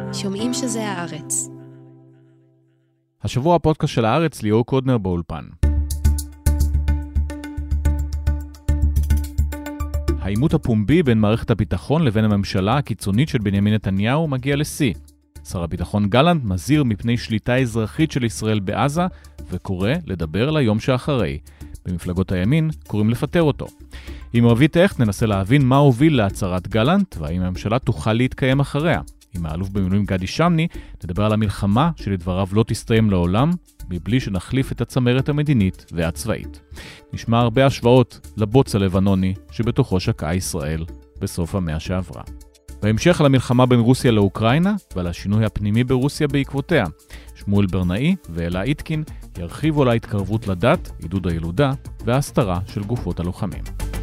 שומעים שזה הארץ. השבוע הפודקאסט של הארץ, ליאור קודנר באולפן. העימות הפומבי בין מערכת הביטחון לבין הממשלה הקיצונית של בנימין נתניהו מגיע לשיא. שר הביטחון גלנט מזהיר מפני שליטה אזרחית של ישראל בעזה וקורא לדבר ליום שאחרי. במפלגות הימין קוראים לפטר אותו. עם רבית הכט ננסה להבין מה הוביל להצהרת גלנט והאם הממשלה תוכל להתקיים אחריה. עם האלוף במילואים גדי שמני נדבר על המלחמה שלדבריו לא תסתיים לעולם מבלי שנחליף את הצמרת המדינית והצבאית. נשמע הרבה השוואות לבוץ הלבנוני שבתוכו שקעה ישראל בסוף המאה שעברה. בהמשך על המלחמה בין רוסיה לאוקראינה ועל השינוי הפנימי ברוסיה בעקבותיה. שמואל ברנאי ואלה איתקין ירחיבו על ההתקרבות לדת, עידוד הילודה וההסתרה של גופות הלוחמים.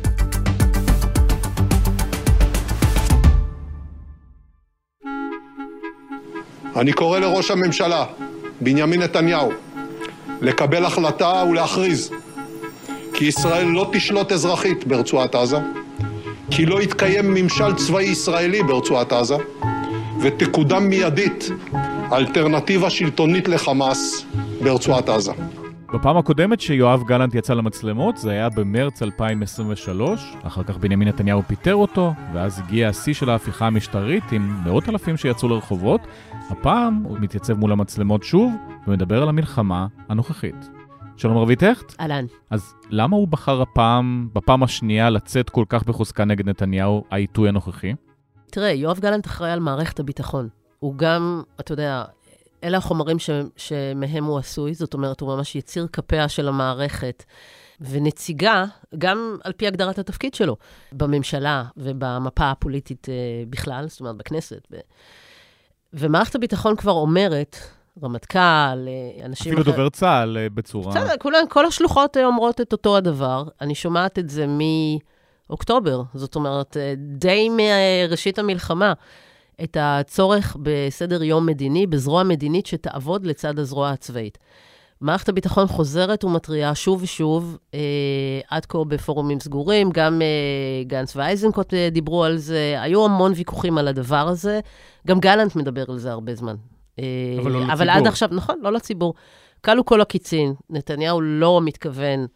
אני קורא לראש הממשלה, בנימין נתניהו, לקבל החלטה ולהכריז כי ישראל לא תשלוט אזרחית ברצועת עזה, כי לא יתקיים ממשל צבאי ישראלי ברצועת עזה, ותקודם מיידית אלטרנטיבה שלטונית לחמאס ברצועת עזה. בפעם הקודמת שיואב גלנט יצא למצלמות, זה היה במרץ 2023, אחר כך בנימין נתניהו פיטר אותו, ואז הגיע השיא של ההפיכה המשטרית עם מאות אלפים שיצאו לרחובות. הפעם הוא מתייצב מול המצלמות שוב, ומדבר על המלחמה הנוכחית. שלום רבית הכט. אהלן. אז למה הוא בחר בפעם השנייה לצאת כל כך בחוזקה נגד נתניהו, העיתוי הנוכחי? תראה, יואב גלנט אחראי על מערכת הביטחון. הוא גם, אתה יודע, אלה החומרים שמהם הוא עשוי, זאת אומרת, הוא ממש יציר כפיה של המערכת, ונציגה, גם על פי הגדרת התפקיד שלו, בממשלה ובמפה הפוליטית בכלל, זאת אומרת, בכנסת. ומערכת הביטחון כבר אומרת, רמטכ"ל, אנשים אפילו דובר צה"ל בצורה. בסדר, כל השלוחות אומרות את אותו הדבר. אני שומעת את זה מאוקטובר, זאת אומרת, די מראשית המלחמה. את הצורך בסדר יום מדיני, בזרוע מדינית שתעבוד לצד הזרוע הצבאית. מערכת הביטחון חוזרת ומטריעה שוב ושוב, עד כה בפורומים סגורים, גם גנץ ואייזנקוט דיברו על זה, היו המון ויכוחים על הדבר הזה, גם גלנט מדבר על זה הרבה זמן. אבל לא לציבור. אבל עד עכשיו, נכון, לא לציבור. קלו כל הקיצין, נתניהו לא מתכוון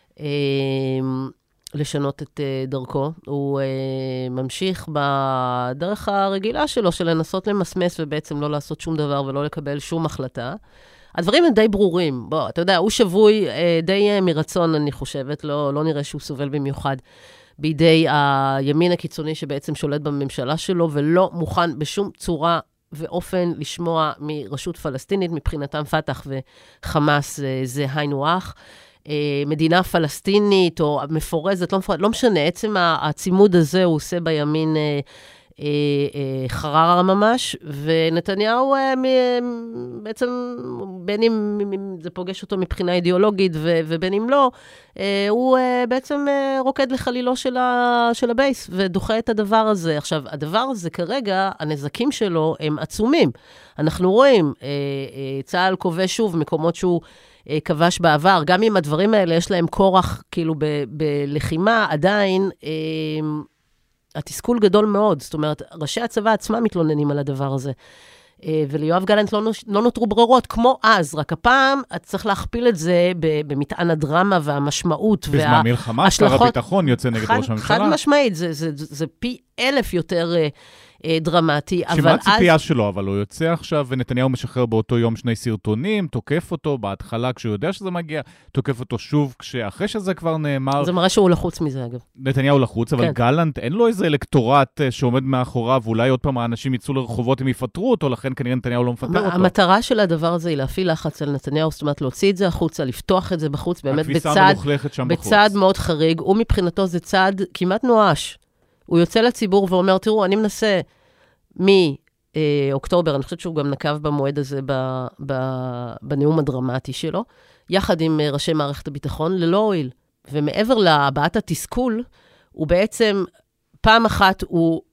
לשנות את דרכו. הוא ממשיך בדרך הרגילה שלו, של לנסות למסמס ובעצם לא לעשות שום דבר ולא לקבל שום החלטה. הדברים הם די ברורים. בוא, אתה יודע, הוא שבוי די מרצון, אני חושבת, לא נראה שהוא סובל במיוחד בידי הימין הקיצוני שבעצם שולט בממשלה שלו, ולא מוכן בשום צורה ואופן לשמוע מרשות פלסטינית, מבחינתם פתח וחמאס זה היינו הך. מדינה פלסטינית או מפורזת, לא משנה, עצם הצימוד הזה הוא עושה בימין חררה ממש, ונתניהו בעצם, בין אם זה פוגש אותו מבחינה אידיאולוגית ובין אם לא, הוא בעצם רוקד לחלילו של הבייס ודוחה את הדבר הזה. עכשיו, הדבר הזה כרגע, הנזקים שלו הם עצומים. אנחנו רואים, צה"ל כובש שוב מקומות שהוא כבש בעבר, גם אם הדברים האלה יש להם כורח כאילו בלחימה, עדיין התסכול גדול מאוד, זאת אומרת, ראשי הצבא עצמם מתלוננים על הדבר הזה, וליואב גלנט לא נותרו ברירות, כמו אז, רק הפעם צריך להכפיל את זה במטען הדרמה והמשמעות, בזמן מלחמה, שר הביטחון יוצא נגד ראש הממשלה. חד משמעית, זה פי 1000 יותר דרמטי. שמה הציפייה שלו, אבל הוא יוצא עכשיו, ונתניהו משחרר באותו יום 2 סרטונים, תוקף אותו בהתחלה כשהוא יודע שזה מגיע, תוקף אותו שוב כשאחרי שזה כבר נאמר. זה מראה שהוא לחוץ מזה, אגב. נתניהו לחוץ, אבל כן. גלנט, אין לו איזה אלקטורט שעומד מאחוריו, ואולי עוד פעם האנשים יצאו לרחובות אם יפטרו אותו, לכן כנראה נתניהו לא מפטר אותו. המטרה של הדבר הזה היא להפעיל לחץ על נתניהו, זאת אומרת, להוציא את זה החוצה, לפתוח את זה בחוץ, באמת בצד מאוד חריג, ומבחינתו זה צעד כמעט נואש. הוא יוצא לציבור ואומר, תראו, אני מנסה מאוקטובר, אני חושבת שהוא גם נקב במועד הזה בנאום הדרמטי שלו, יחד עם ראשי מערכת הביטחון, ללא הועיל. ומעבר להבעת התסכול, הוא בעצם, פעם אחת הוא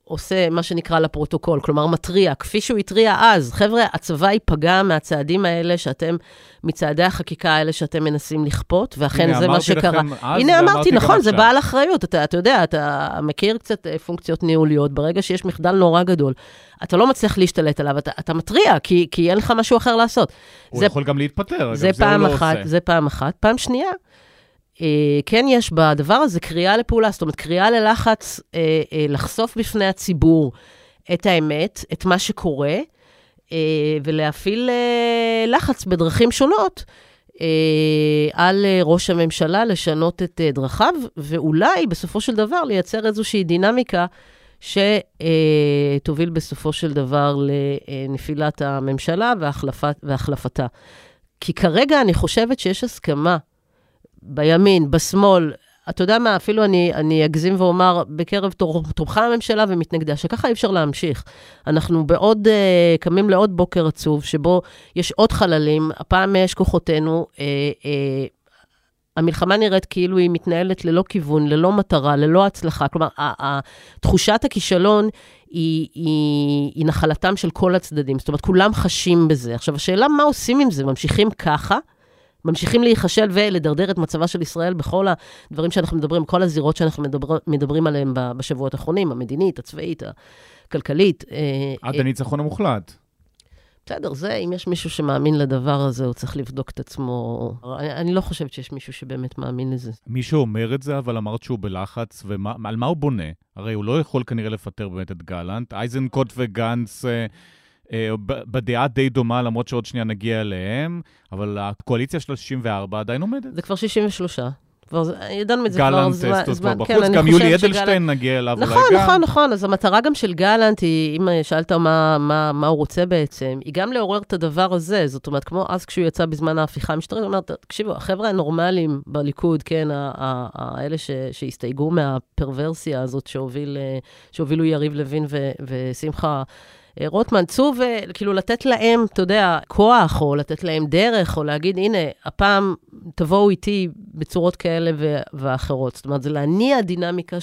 עושה מה שנקרא לפרוטוקול, כלומר מטריע, כפי שהוא התריע אז. חבר'ה, הצבא ייפגע מהצעדים האלה שאתם, מצעדי החקיקה האלה שאתם מנסים לכפות, ואכן זה מה שקרה. הנה אמרתי, נכון, זה בעל אחריות. אתה יודע, אתה מכיר קצת פונקציות ניהוליות, ברגע שיש מחדל נורא גדול, אתה לא מצליח להשתלט עליו, אתה מטריע, כי אין לך משהו אחר לעשות. הוא יכול גם להתפטר, זה פעם אחת, זה פעם אחת. פעם שנייה, כן יש בדבר הזה קריאה לפעולה, זאת אומרת, קריאה ללחץ, לחשוף בפני הציבור את האמת, את מה שקורה, ולהפעיל לחץ בדרכים שונות על ראש הממשלה, לשנות את דרכיו, ואולי בסופו של דבר לייצר איזושהי דינמיקה, שתוביל בסופו של דבר לנפילת הממשלה והחלפתה. כי כרגע אני חושבת שיש הסכמה, בימין, בשמאל, אתה יודע מה, אפילו אני אגזים ואומר, בקרב תומכי הממשלה ומתנגדה, שככה אי אפשר להמשיך. אנחנו קמים לעוד בוקר עצוב, שבו יש עוד חללים, הפעם יש כוחותינו, המלחמה נראית כאילו היא מתנהלת ללא כיוון, ללא מטרה, ללא הצלחה. כלומר, תחושת הכישלון היא נחלתם של כל הצדדים. זאת אומרת, כולם חשים בזה. עכשיו, השאלה מה עושים עם זה? ממשיכים ככה? ממשיכים להיחשל ולדרדר את מצבה של ישראל בכל הדברים שאנחנו מדברים, כל הזירות שאנחנו מדברים עליהם בשבועות האחרונים, המדינית, הצבאית, הכלכלית. עד הניצחון המוחלט. בסדר, אם יש מישהו שמאמין לדבר הזה, הוא צריך לבדוק את עצמו. אני לא חושבת שיש מישהו שבאמת מאמין לזה. מישהו אומר את זה, אבל אמרת שהוא בלחץ, ועל מה הוא בונה? הרי הוא לא יכול כנראה לפטר באמת את גלנט. אייזנקוט וגנץ בדעה די דומה, למרות שעוד שנייה נגיע אליהם, אבל הקואליציה של 64 עדיין עומדת. זה כבר 63. ידענו את זה כבר זמן. בחוץ, גם יולי אדלשטיין נגיע אליו אולי גם. נכון. אז המטרה גם של גלנט היא, אם שאלת מה הוא רוצה בעצם, היא גם לעורר את הדבר הזה. זאת אומרת, כמו אז כשהוא יצא בזמן ההפיכה המשטרית, הוא אומר, תקשיבו, החבר'ה הנורמליים בליכוד, כן, האלה שהסתייגו מהפרוורסיה הזאת שהובילו יריב לוין ושמחה רוטמן, צאו וכאילו לתת להם, אתה יודע, כוח, או לתת להם דרך, או להגיד, הנה, הפעם תבואו איתי בצורות כאלה ואחרות. זאת אומרת, זה להניע דינמיקה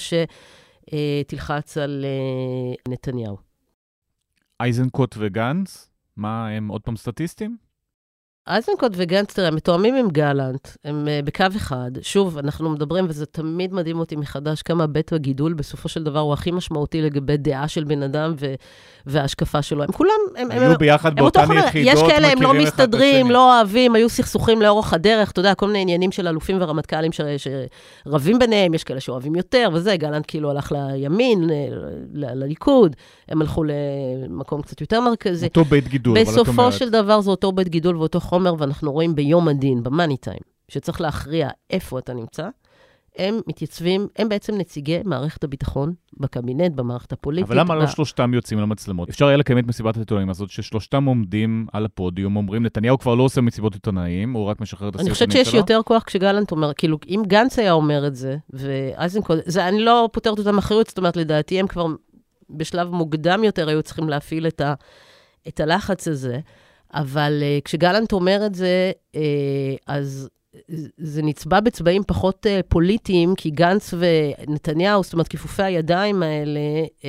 שתלחץ על נתניהו. אייזנקוט וגנץ, מה, הם עוד פעם סטטיסטים? אייזנקוט וגנץ, תראה, מתואמים עם גלנט, הם בקו אחד. שוב, אנחנו מדברים, וזה תמיד מדהים אותי מחדש, כמה בית הגידול בסופו של דבר הוא הכי משמעותי לגבי דעה של בן אדם וההשקפה שלו. הם כולם, היו ביחד באותן יחידות, יש כאלה, הם לא מסתדרים, לא אוהבים, היו סכסוכים לאורך הדרך, אתה יודע, כל מיני עניינים של אלופים ורמטכ"לים שרבים ביניהם, יש כאלה שאוהבים יותר, וזה, גלנט כאילו הלך לימין, לליכוד, הם הלכו למקום קצת יותר מרכזי. אותו בית גידול, בסופו של דבר זה אותו בית גידול ואותו חומר, ואנחנו רואים ביום הדין, במאני טיים, שצריך להכריע איפה אתה נמצא, הם מתייצבים, הם בעצם נציגי מערכת הביטחון, בקבינט, במערכת הפוליטית. אבל למה לא שלושתם יוצאים למצלמות? אפשר היה לקיים את מסיבת העיתונאים הזאת, ששלושתם עומדים על הפודיום, אומרים, נתניהו כבר לא עושה מסיבות עיתונאים, הוא רק משחרר את הסרטונים שלו. אני חושבת שיש יותר כוח כשגלנט אומר, כאילו, אם גנץ היה אומר את זה, ואייזנקוט, אני לא פותרת אותם אחריות, זאת אומרת, לדעתי הם כבר בשלב מוקדם יותר היו צריכים להפעיל את הלחץ הזה, אבל כשגלנט אומר את זה, אז זה נצבע בצבעים פחות פוליטיים, כי גנץ ונתניהו, זאת אומרת, כיפופי הידיים האלה,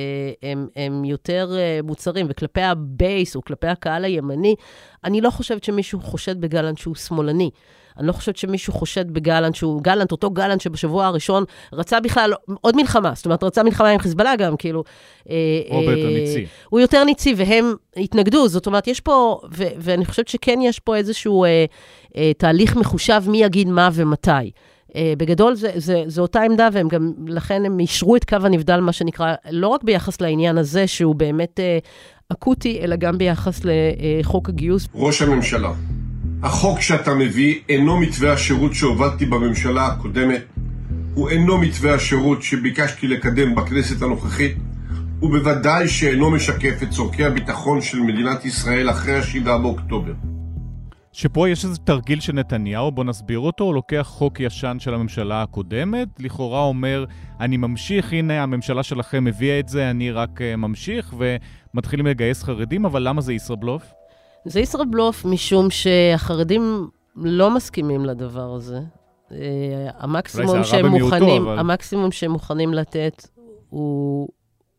הם יותר מוצרים, וכלפי הבייס, או כלפי הקהל הימני, אני לא חושבת שמישהו חושד בגלנט שהוא שמאלני. אני לא חושבת שמישהו חושד בגלנט שהוא גלנט, אותו גלנט שבשבוע הראשון רצה בכלל עוד מלחמה, זאת אומרת, רצה מלחמה עם חיזבאללה גם, כאילו. או ביותר ניצי. הוא יותר ניצי, והם התנגדו, זאת אומרת, יש פה, ואני חושבת שכן יש פה איזשהו תהליך מחושב מי יגיד מה ומתי. בגדול זה אותה עמדה, והם גם, לכן הם אישרו את קו הנבדל, מה שנקרא, לא רק ביחס לעניין הזה, שהוא באמת אקוטי, אלא גם ביחס לחוק הגיוס. ראש הממשלה. החוק שאתה מביא אינו מתווה השירות שהובלתי בממשלה הקודמת, הוא אינו מתווה השירות שביקשתי לקדם בכנסת הנוכחית, ובוודאי שאינו משקף את צורכי הביטחון של מדינת ישראל אחרי 7 באוקטובר. שפה יש איזה תרגיל של נתניהו, בוא נסביר אותו, הוא לוקח חוק ישן של הממשלה הקודמת, לכאורה אומר, אני ממשיך, הנה הממשלה שלכם הביאה את זה, אני רק ממשיך, ומתחילים לגייס חרדים, אבל למה זה ישראבלוף? זה ישראבלוף משום שהחרדים לא מסכימים לדבר הזה. המקסימום שהם מוכנים לתת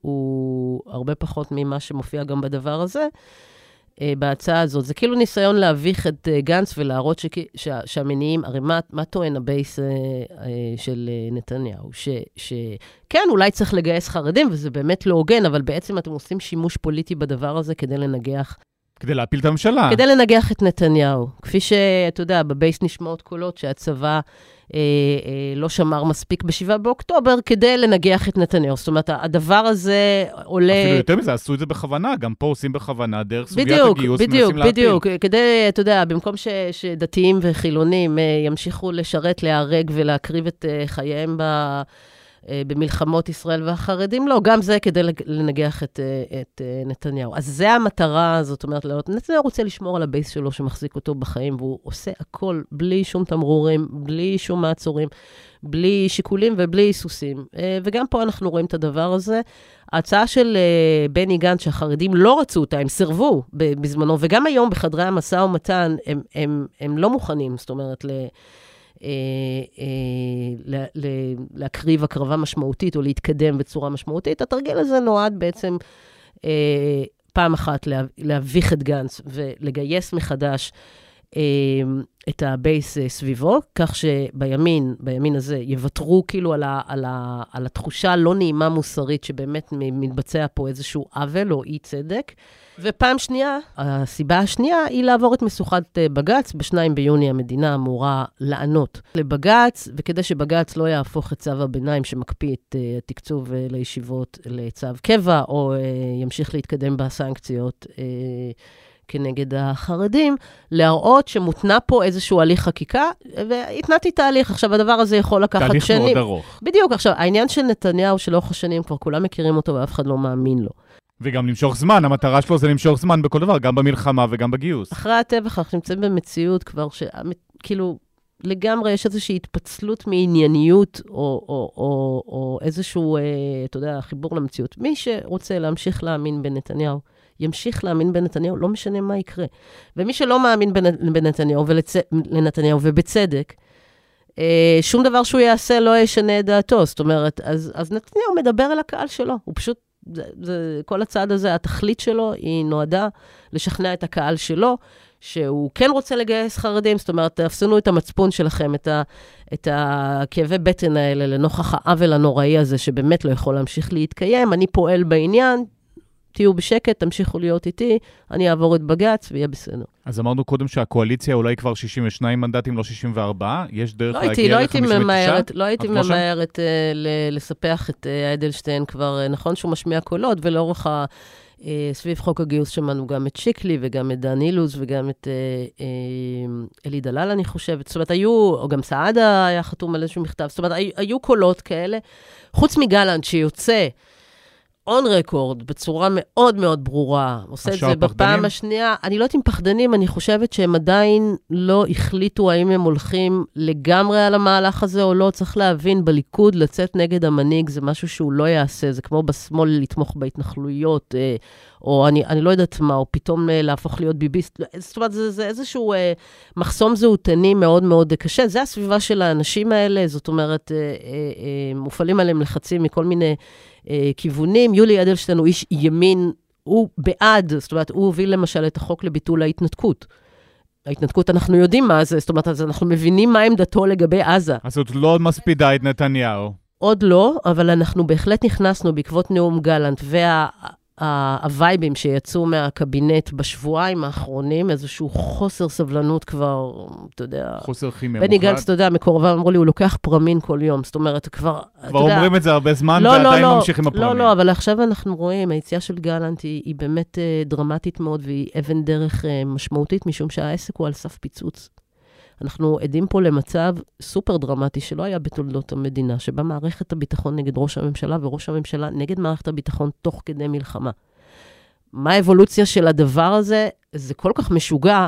הוא הרבה פחות ממה שמופיע גם בדבר הזה, בהצעה הזאת. זה כאילו ניסיון להביך את גנץ ולהראות שהמניעים, הרי מה טוען הבייס של נתניהו? שכן, אולי צריך לגייס חרדים, וזה באמת לא הוגן, אבל בעצם אתם עושים שימוש פוליטי בדבר הזה כדי לנגח. כדי להפיל את הממשלה. כדי לנגח את נתניהו. כפי שאתה יודע, בבייס נשמעות קולות שהצבא לא שמר מספיק ב7 באוקטובר, כדי לנגח את נתניהו. זאת אומרת, הדבר הזה עולה... אפילו יותר מזה, עשו את זה בכוונה, גם פה עושים בכוונה, דרך סוגיית הגיוס, מנסים להפיל. בדיוק, כדי, אתה יודע, במקום שדתיים וחילונים ימשיכו לשרת, להיהרג ולהקריב את חייהם במלחמות ישראל והחרדים, לא, גם זה כדי לנגח את נתניהו. אז זה המטרה, זאת אומרת, נתניהו רוצה לשמור על הבייס שלו שמחזיק אותו בחיים, והוא עושה הכל בלי שום תמרורים, בלי שום מעצורים, בלי שיקולים ובלי היסוסים. וגם פה אנחנו רואים את הדבר הזה. ההצעה של בני גנץ, שהחרדים לא רצו אותה, הם סרבו בזמנו, וגם היום בחדרי המשא ומתן, הם לא מוכנים, זאת אומרת, להקריב הקרבה משמעותית או להתקדם בצורה משמעותית. התרגיל הזה נועד בעצם פעם אחת להביך את גנץ ולגייס מחדש את הבייס סביבו, כך שבימין הזה יוותרו כאילו על התחושה לא נעימה מוסרית שבאמת מתבצע פה איזשהו עוול או אי צדק. ופעם שנייה, הסיבה השנייה היא לעבור את משוכת בג"ץ. ב2 ביוני המדינה אמורה לענות לבג"ץ, וכדי שבג"ץ לא יהפוך את צו הביניים שמקפיא את התקצוב לישיבות לצו קבע, או ימשיך להתקדם בסנקציות כנגד החרדים, להראות שמותנה פה איזשהו הליך חקיקה, והתנעתי תהליך. עכשיו, הדבר הזה יכול לקחת שנים. תהליך מאוד ארוך. בדיוק. עכשיו, העניין של נתניהו שלאורך השנים, כבר כולם מכירים אותו ואף אחד לא מאמין לו. וגם למשוך זמן, המטרה שלו זה למשוך זמן בכל דבר, גם במלחמה וגם בגיוס. אחרי הטבח, אנחנו נמצאים במציאות כבר, כאילו, לגמרי יש איזושהי התפצלות מענייניות, או איזשהו, אתה יודע, חיבור למציאות. מי שרוצה להמשיך להאמין בנתניהו, ימשיך להאמין בנתניהו, לא משנה מה יקרה. ומי שלא מאמין בנתניהו לנתניהו ובצדק, שום דבר שהוא יעשה לא ישנה את דעתו. זאת אומרת, אז נתניהו מדבר אל הקהל שלו. הוא פשוט, כל הצעד הזה, התכלית שלו, היא נועדה לשכנע את הקהל שלו, שהוא כן רוצה לגייס חרדים. זאת אומרת, תפסנו את המצפון שלכם, את הכאבי בטן האלה, לנוכח העוול הנוראי הזה, שבאמת לא יכול להמשיך להתקיים. אני פועל בעניין, תהיו בשקט, תמשיכו להיות איתי, אני אעבור את בג"ץ ויהיה בסדר. אז אמרנו קודם שהקואליציה אולי כבר 62 מנדטים, לא 64, יש דרך להגיע ל-59? לא הייתי ממהרת לספח את אדלשטיין כבר, נכון שהוא משמיע קולות, ולאורך סביב חוק הגיוס שמענו גם את שיקלי, וגם את דן אילוז, וגם את אלי דלל, אני חושבת. זאת אומרת, או גם סעדה היה חתום על איזשהו מכתב, זאת אומרת, היו קולות כאלה, חוץ מגלנט שיוצא, on record, בצורה מאוד מאוד ברורה, עושה את זה בפעם השנייה. אני לא יודעת אם פחדנים, אני חושבת שהם עדיין לא החליטו האם הם הולכים לגמרי על המהלך הזה או לא. צריך להבין, בליכוד לצאת נגד המנהיג זה משהו שהוא לא יעשה, זה כמו בשמאל לתמוך בהתנחלויות, או אני לא יודעת מה, או פתאום להפוך להיות ביביסט. זאת אומרת, זה איזשהו מחסום זהותני מאוד מאוד קשה. זה הסביבה של האנשים האלה, זאת אומרת, מופעלים עליהם לחצים מכל מיני כיוונים. יולי אדלשטיין הוא איש ימין, הוא בעד, זאת אומרת, הוא הוביל למשל את החוק לביטול ההתנתקות. ההתנתקות אנחנו יודעים מה זה, זאת אומרת, אז אנחנו מבינים מה עמדתו לגבי עזה. אז זאת לא מספידה את נתניהו. עוד לא, אבל אנחנו בהחלט נכנסנו בעקבות נאום גלנט, הווייבים שיצאו מהקבינט בשבועיים האחרונים, איזשהו חוסר סבלנות כבר, אתה יודע, חוסר כימיה בני גנץ, אתה יודע, מקורביו אמרו לי, הוא לוקח פרמין כל יום, זאת אומרת, כבר אומרים את זה הרבה זמן, ועדיין ממשיכים הפרמין. לא, אבל עכשיו אנחנו רואים, היציאה של גלנט היא באמת דרמטית מאוד, והיא אבן דרך משמעותית, משום שהעסק הוא על סף פיצוץ. אנחנו עדים פה למצב סופר דרמטי שלא היה בתולדות המדינה, שבה מערכת הביטחון נגד ראש הממשלה, וראש הממשלה נגד מערכת הביטחון תוך כדי מלחמה. מה האבולוציה של הדבר הזה? זה כל כך משוגע,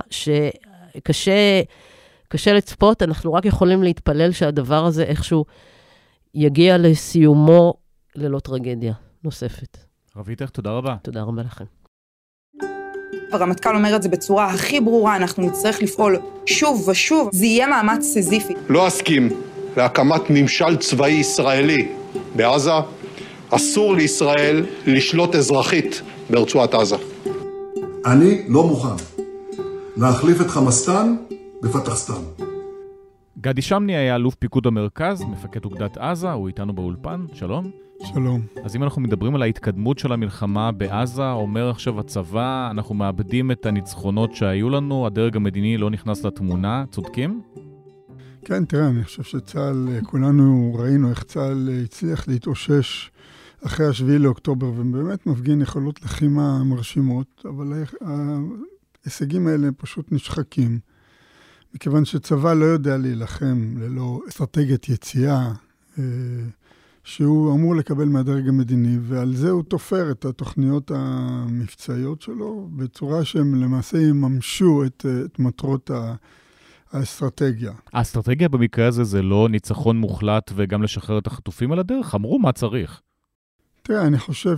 שקשה לצפות, אנחנו רק יכולים להתפלל שהדבר הזה איכשהו יגיע לסיומו ללא טרגדיה נוספת. רביטך, תודה רבה. תודה רבה לכם. הרמטכ"ל אומר את זה בצורה הכי ברורה, אנחנו נצטרך לפעול שוב ושוב, זה יהיה מאמץ סיזיפי. לא אסכים להקמת ממשל צבאי ישראלי בעזה, אסור לישראל לשלוט אזרחית ברצועת עזה. אני לא מוכן להחליף את חמאסטן בפתחסטן. גדי שמני היה אלוף פיקוד המרכז, מפקד אוגדת עזה, הוא איתנו באולפן, שלום. שלום. אז אם אנחנו מדברים על ההתקדמות של המלחמה בעזה, אומר עכשיו הצבא, אנחנו מאבדים את הניצחונות שהיו לנו, הדרג המדיני לא נכנס לתמונה, צודקים? כן, תראה, אני חושב שצה"ל, כולנו ראינו איך צה"ל הצליח להתאושש אחרי 7 לאוקטובר, ובאמת מפגין יכולות לחימה מרשימות, אבל ההישגים האלה פשוט נשחקים, מכיוון שצבא לא יודע להילחם ללא אסטרטגיית יציאה, שהוא אמור לקבל מהדרג המדיני, ועל זה הוא תופר את התוכניות המבצעיות שלו, בצורה שהם למעשה יממשו את מטרות האסטרטגיה. האסטרטגיה במקרה הזה זה לא ניצחון מוחלט וגם לשחרר את החטופים על הדרך? אמרו מה צריך. תראה, אני חושב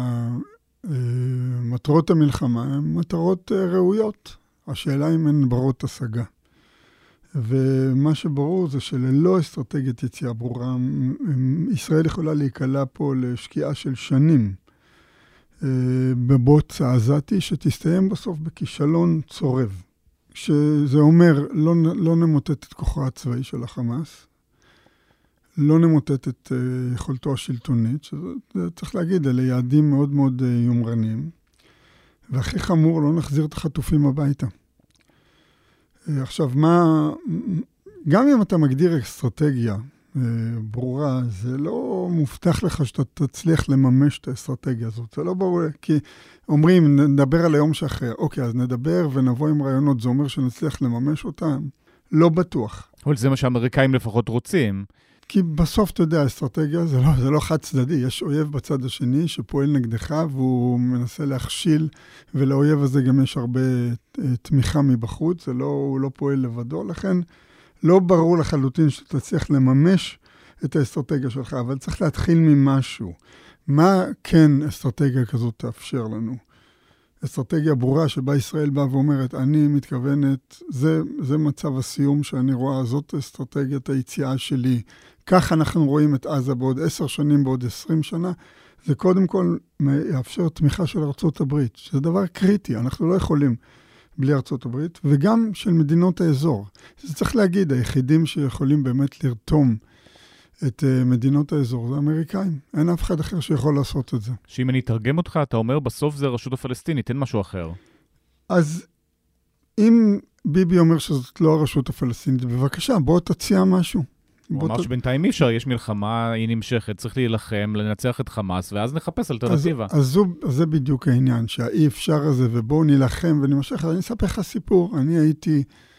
שמטרות המלחמה הן מטרות ראויות. השאלה אם הן ברות השגה. ומה שברור זה שללא אסטרטגיית יציאה ברורה, ישראל יכולה להיקלע פה לשקיעה של שנים בבוץ העזתי, שתסתיים בסוף בכישלון צורב. שזה אומר, לא נמוטט את כוחו הצבאי של החמאס, לא נמוטט את יכולתו השלטונית, שזה צריך להגיד, אלה יעדים מאוד מאוד יומרנים, והכי חמור, לא נחזיר את החטופים הביתה. עכשיו, גם אם אתה מגדיר אסטרטגיה ברורה, זה לא מובטח לך שאתה תצליח לממש את האסטרטגיה הזאת. זה לא ברור, כי אומרים, נדבר על היום שאחרי. אוקיי, אז נדבר ונבוא עם רעיונות, זה אומר שנצליח לממש אותם? לא בטוח. אבל זה מה שהאמריקאים לפחות רוצים. כי בסוף, אתה יודע, האסטרטגיה זה לא חד צדדי. יש אויב בצד השני שפועל נגדך, והוא מנסה להכשיל, ולאויב הזה גם יש הרבה תמיכה מבחוץ, הוא לא פועל לבדו, לכן לא ברור לחלוטין שאתה צריך לממש את האסטרטגיה שלך, אבל צריך להתחיל ממשהו. מה כן אסטרטגיה כזאת תאפשר לנו? אסטרטגיה ברורה שבה ישראל באה ואומרת, אני מתכוונת, זה מצב הסיום שאני רואה, זאת אסטרטגיית היציאה שלי. כך אנחנו רואים את עזה בעוד 10 שנים, בעוד 20 שנה. זה קודם כל יאפשר תמיכה של ארצות הברית, שזה דבר קריטי, אנחנו לא יכולים בלי ארצות הברית, וגם של מדינות האזור. זה צריך להגיד, היחידים שיכולים באמת לרתום את מדינות האזור, זה האמריקאים. אין אף אחד אחר שיכול לעשות את זה. שאם אני אתרגם אותך, אתה אומר, בסוף זה הרשות הפלסטינית, אין משהו אחר. אז אם ביבי אומר שזאת לא הרשות הפלסטינית, בבקשה, בוא תציע משהו. הוא אמר שבינתיים אי אפשר, יש מלחמה, היא נמשכת, צריך להילחם, לנצח את חמאס, ואז נחפש אלטרנטיבה. אז זה בדיוק העניין, שהאי אפשר הזה, ובואו נילחם ונמשך. אני אספר לך סיפור, אני הייתי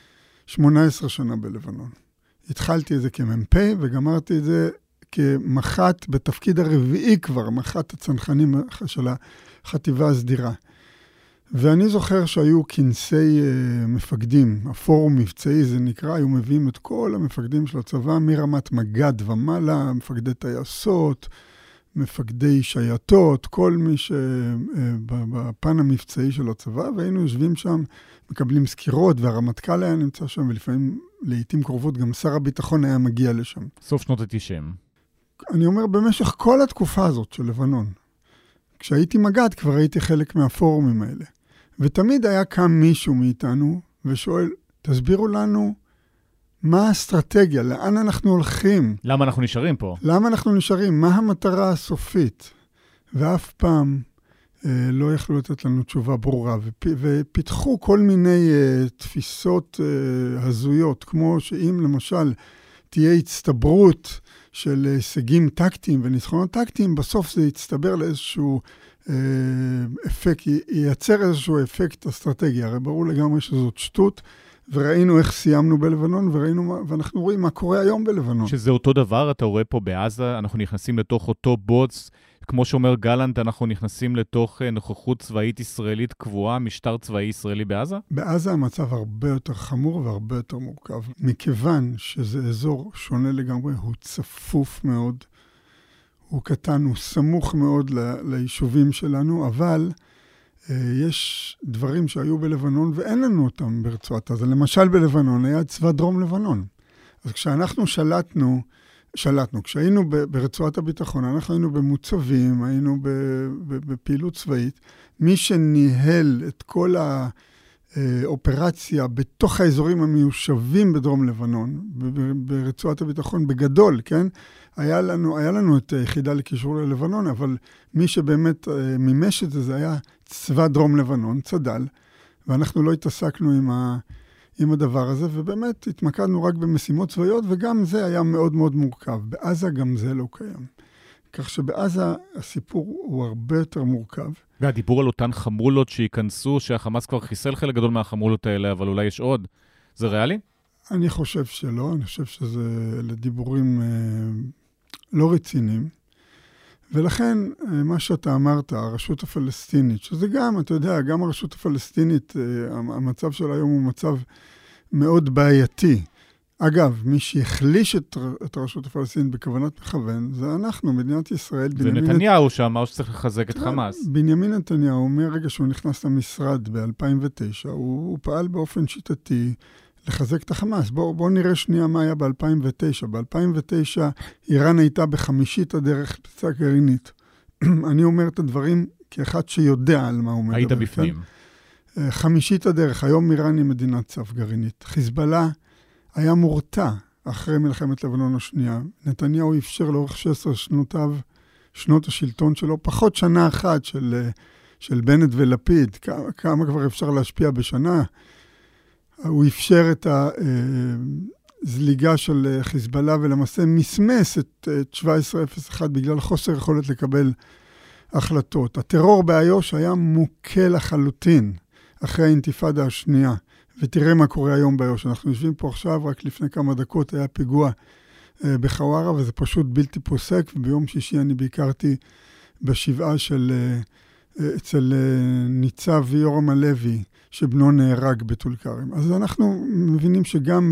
18 שנה בלבנון. התחלתי את זה כמ"פ, וגמרתי את זה כמח"ט, בתפקיד הרביעי כבר, מח"ט הצנחנים של החטיבה הסדירה. ואני זוכר שהיו כנסי מפקדים, הפורום מבצעי זה נקרא, היו מביאים את כל המפקדים של הצבא, מרמת מג"ד ומעלה, מפקדי טייסות, מפקדי שייטות, כל מי שבפן המבצעי של הצבא, והיינו יושבים שם, מקבלים סקירות, והרמטכ"ל היה נמצא שם, ולפעמים, לעתים קרובות, גם שר הביטחון היה מגיע לשם. סוף שנות ה-90. אני אומר, במשך כל התקופה הזאת של לבנון, כשהייתי מג"ד, כבר הייתי חלק מהפורומים האלה. ותמיד היה קם מישהו מאיתנו ושואל, תסבירו לנו מה האסטרטגיה, לאן אנחנו הולכים? למה אנחנו נשארים פה? למה אנחנו נשארים? מה המטרה הסופית? ואף פעם לא יכלו לתת לנו תשובה ברורה, ופיתחו כל מיני תפיסות הזויות, כמו שאם למשל תהיה הצטברות של הישגים טקטיים וניצחונות טקטיים, בסוף זה יצטבר לאיזשהו אפקט, ייצר איזשהו אפקט אסטרטגי. הרי ברור לגמרי שזאת שטות, וראינו איך סיימנו בלבנון, ואנחנו רואים מה קורה היום בלבנון. שזה אותו דבר, אתה רואה פה בעזה, אנחנו נכנסים לתוך אותו בוץ, כמו שאומר גלנט, אנחנו נכנסים לתוך נוכחות צבאית ישראלית קבועה, משטר צבאי ישראלי בעזה? בעזה המצב הרבה יותר חמור והרבה יותר מורכב. מכיוון שזה אזור שונה לגמרי, הוא צפוף מאוד, הוא קטן, הוא סמוך מאוד ליישובים שלנו, אבל יש דברים שהיו בלבנון ואין לנו אותם ברצועת עזה. למשל בלבנון היה צבא דרום לבנון. אז כשאנחנו שלטנו שלטנו. כשהיינו ברצועת הביטחון, אנחנו היינו במוצבים, היינו בפעילות צבאית. מי שניהל את כל האופרציה בתוך האזורים המיושבים בדרום לבנון, ברצועת הביטחון בגדול, כן? היה לנו את היחידה לקישור ללבנון, אבל מי שבאמת מימש את זה היה צבא דרום לבנון, צד"ל, ואנחנו לא התעסקנו עם הדבר הזה, ובאמת התמקדנו רק במשימות צבאיות, וגם זה היה מאוד מאוד מורכב. בעזה גם זה לא קיים. כך שבעזה הסיפור הוא הרבה יותר מורכב. והדיבור על אותן חמולות שיכנסו, שהחמאס כבר חיסל חלק גדול מהחמולות האלה, אבל אולי יש עוד. זה ריאלי? אני חושב שלא, אני חושב שזה לדיבורים לא רציניים. ולכן, מה שאתה אמרת, הרשות הפלסטינית, שזה גם, אתה יודע, גם הרשות הפלסטינית, המצב של היום הוא מצב מאוד בעייתי. אגב, מי שהחליש את הרשות הפלסטינית בכוונת מכוון, זה אנחנו, מדינת ישראל. זה נתניהו שאמר שצריך לחזק את חמאס. בנימין נתניהו, מרגע שהוא נכנס למשרד ב-2009, הוא פעל באופן שיטתי לחזק את החמאס. בואו נראה שנייה מה היה ב-2009. ב-2009 איראן הייתה בחמישית הדרך פצצה גרעינית. אני אומר את הדברים כאחד שיודע על מה הוא מדבר. היית בפנים. חמישית הדרך, היום איראן היא מדינת צף גרעינית. חיזבאללה היה מורתע אחרי מלחמת לבנון השנייה. נתניהו אפשר לאורך 16 שנות השלטון שלו, פחות שנה אחת של בנט ולפיד. כמה כבר אפשר להשפיע בשנה? הוא אפשר את הזליגה של חיזבאללה ולמעשה מסמס את 1701 בגלל חוסר יכולת לקבל החלטות. הטרור באיו"ש היה מוכה לחלוטין אחרי האינתיפאדה השנייה. ותראה מה קורה היום באיו"ש. אנחנו יושבים פה עכשיו, רק לפני כמה דקות היה פיגוע בחווארה, וזה פשוט בלתי פוסק, וביום שישי אני ביקרתי בשבעה אצל ניצב יורם הלוי, שבנו נהרג בטול כרם. אז אנחנו מבינים שגם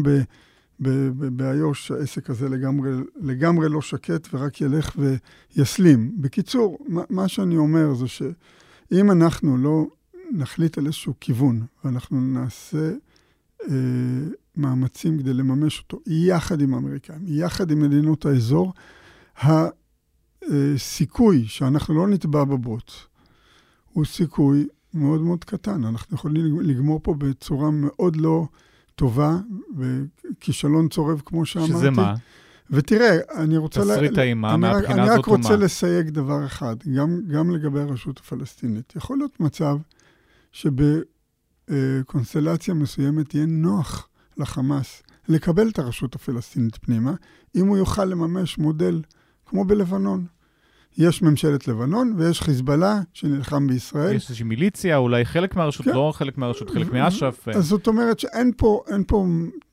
באיו"ש העסק הזה לגמרי לא שקט, ורק ילך ויסלים. בקיצור, מה שאני אומר זה שאם אנחנו לא נחליט על איזשהו כיוון, ואנחנו נעשה מאמצים כדי לממש אותו, יחד עם האמריקאים, יחד עם מדינות האזור, הסיכוי שאנחנו לא נטבע בבוט, הוא סיכוי מאוד מאוד קטן. אנחנו יכולים לגמור פה בצורה מאוד לא טובה, וכישלון צורב כמו שאמרתי. שזה מה? ותראה, אני רוצה... תסריט האימה מהבחינה הזאת. אני רק רוצה לסייג דבר אחד, גם לגבי הרשות הפלסטינית. יכול להיות מצב שבקונסטלציה מסוימת יהיה נוח לחמאס לקבל את הרשות הפלסטינית פנימה, אם הוא יוכל לממש מודל כמו בלבנון. יש ממשלת לבנון ויש חיזבאללה שנלחם בישראל. יש איזושהי מיליציה, אולי חלק מהרשות, לא חלק מהרשות, חלק מאש"ף. אז זאת אומרת שאין פה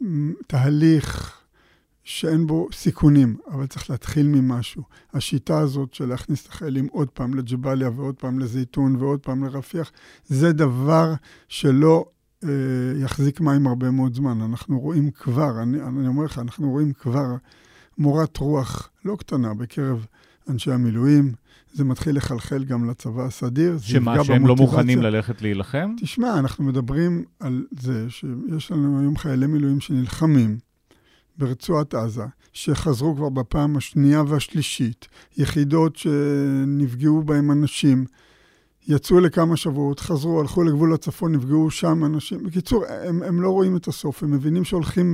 תהליך שאין בו סיכונים, אבל צריך להתחיל ממשהו. השיטה הזאת של להכניס את החיילים עוד פעם לג'באליה ועוד פעם לזיתון ועוד פעם לרפיח, זה דבר שלא יחזיק מים הרבה מאוד זמן. אנחנו רואים כבר, אני אומר לך, אנחנו רואים כבר מורת רוח לא קטנה בקרב אנשי המילואים. זה מתחיל לחלחל גם לצבא הסדיר. שמה, שהם לא מוכנים ללכת להילחם? תשמע, אנחנו מדברים על זה שיש לנו היום חיילי מילואים שנלחמים ברצועת עזה, שחזרו כבר בפעם השנייה והשלישית, יחידות שנפגעו בהם אנשים, יצאו לכמה שבועות, חזרו, הלכו לגבול הצפון, נפגעו שם אנשים. בקיצור, הם לא רואים את הסוף, הם מבינים שהולכים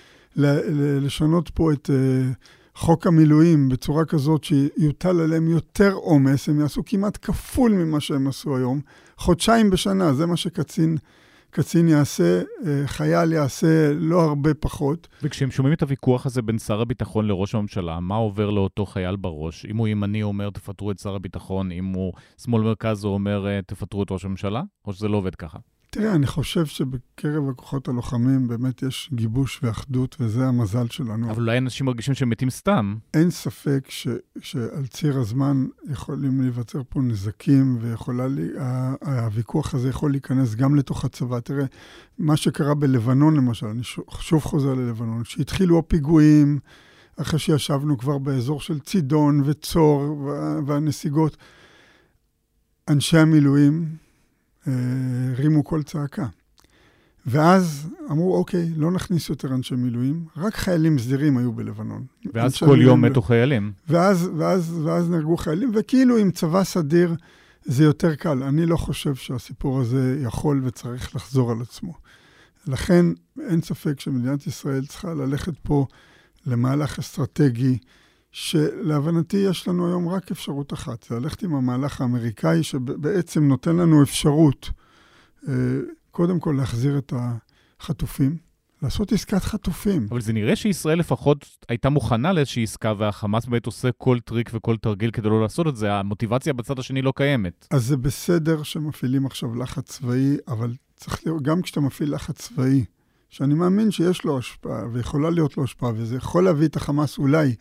לשנות פה את חוק המילואים בצורה כזאת שיוטל עליהם יותר עומס, הם יעשו כמעט כפול ממה שהם עשו היום, חודשיים בשנה, זה מה קצין יעשה, חייל יעשה לא הרבה פחות. וכשהם שומעים את הוויכוח הזה בין שר הביטחון לראש הממשלה, מה עובר לאותו חייל בראש? אם הוא ימני אומר תפטרו את שר הביטחון, אם הוא שמאל מרכז הוא אומר תפטרו את ראש הממשלה? או שזה לא עובד ככה? תראה, אני חושב שבקרב הכוחות הלוחמים באמת יש גיבוש ואחדות, וזה המזל שלנו. אבל אולי אנשים מרגישים שהם מתים סתם. אין ספק שעל ציר הזמן יכולים להיווצר פה נזקים, והוויכוח הזה יכול להיכנס גם לתוך הצבא. תראה, מה שקרה בלבנון למשל, אני שוב חוזר ללבנון, שהתחילו הפיגועים, אחרי שישבנו כבר באזור של צידון וצור והנסיגות, אנשי המילואים, רימו כל צעקה. ואז אמרו, אוקיי, לא נכניס יותר אנשי מילואים, רק חיילים סדירים היו בלבנון. ואז כל יום מתו חיילים. ואז נהרגו חיילים, וכאילו עם צבא סדיר זה יותר קל. אני לא חושב שהסיפור הזה יכול וצריך לחזור על עצמו. לכן אין ספק שמדינת ישראל צריכה ללכת פה למהלך אסטרטגי, שלהבנתי יש לנו היום רק אפשרות אחת. זה ללכת עם המהלך האמריקאי, שבעצם נותן לנו אפשרות, קודם כל להחזיר את החטופים, לעשות עסקת חטופים. אבל זה נראה שישראל לפחות הייתה מוכנה לאיזושהי עסקה, והחמאס באמת עושה כל טריק וכל תרגיל כדי לא לעשות את זה. המוטיבציה בצד השני לא קיימת. אז זה בסדר שמפעילים עכשיו לחץ צבאי, אבל צריך לראות, גם כשאתה מפעיל לחץ צבאי, שאני מאמין שיש לו השפעה, ויכולה להיות לו השפעה, וזה יכול להביא את החמאס אולי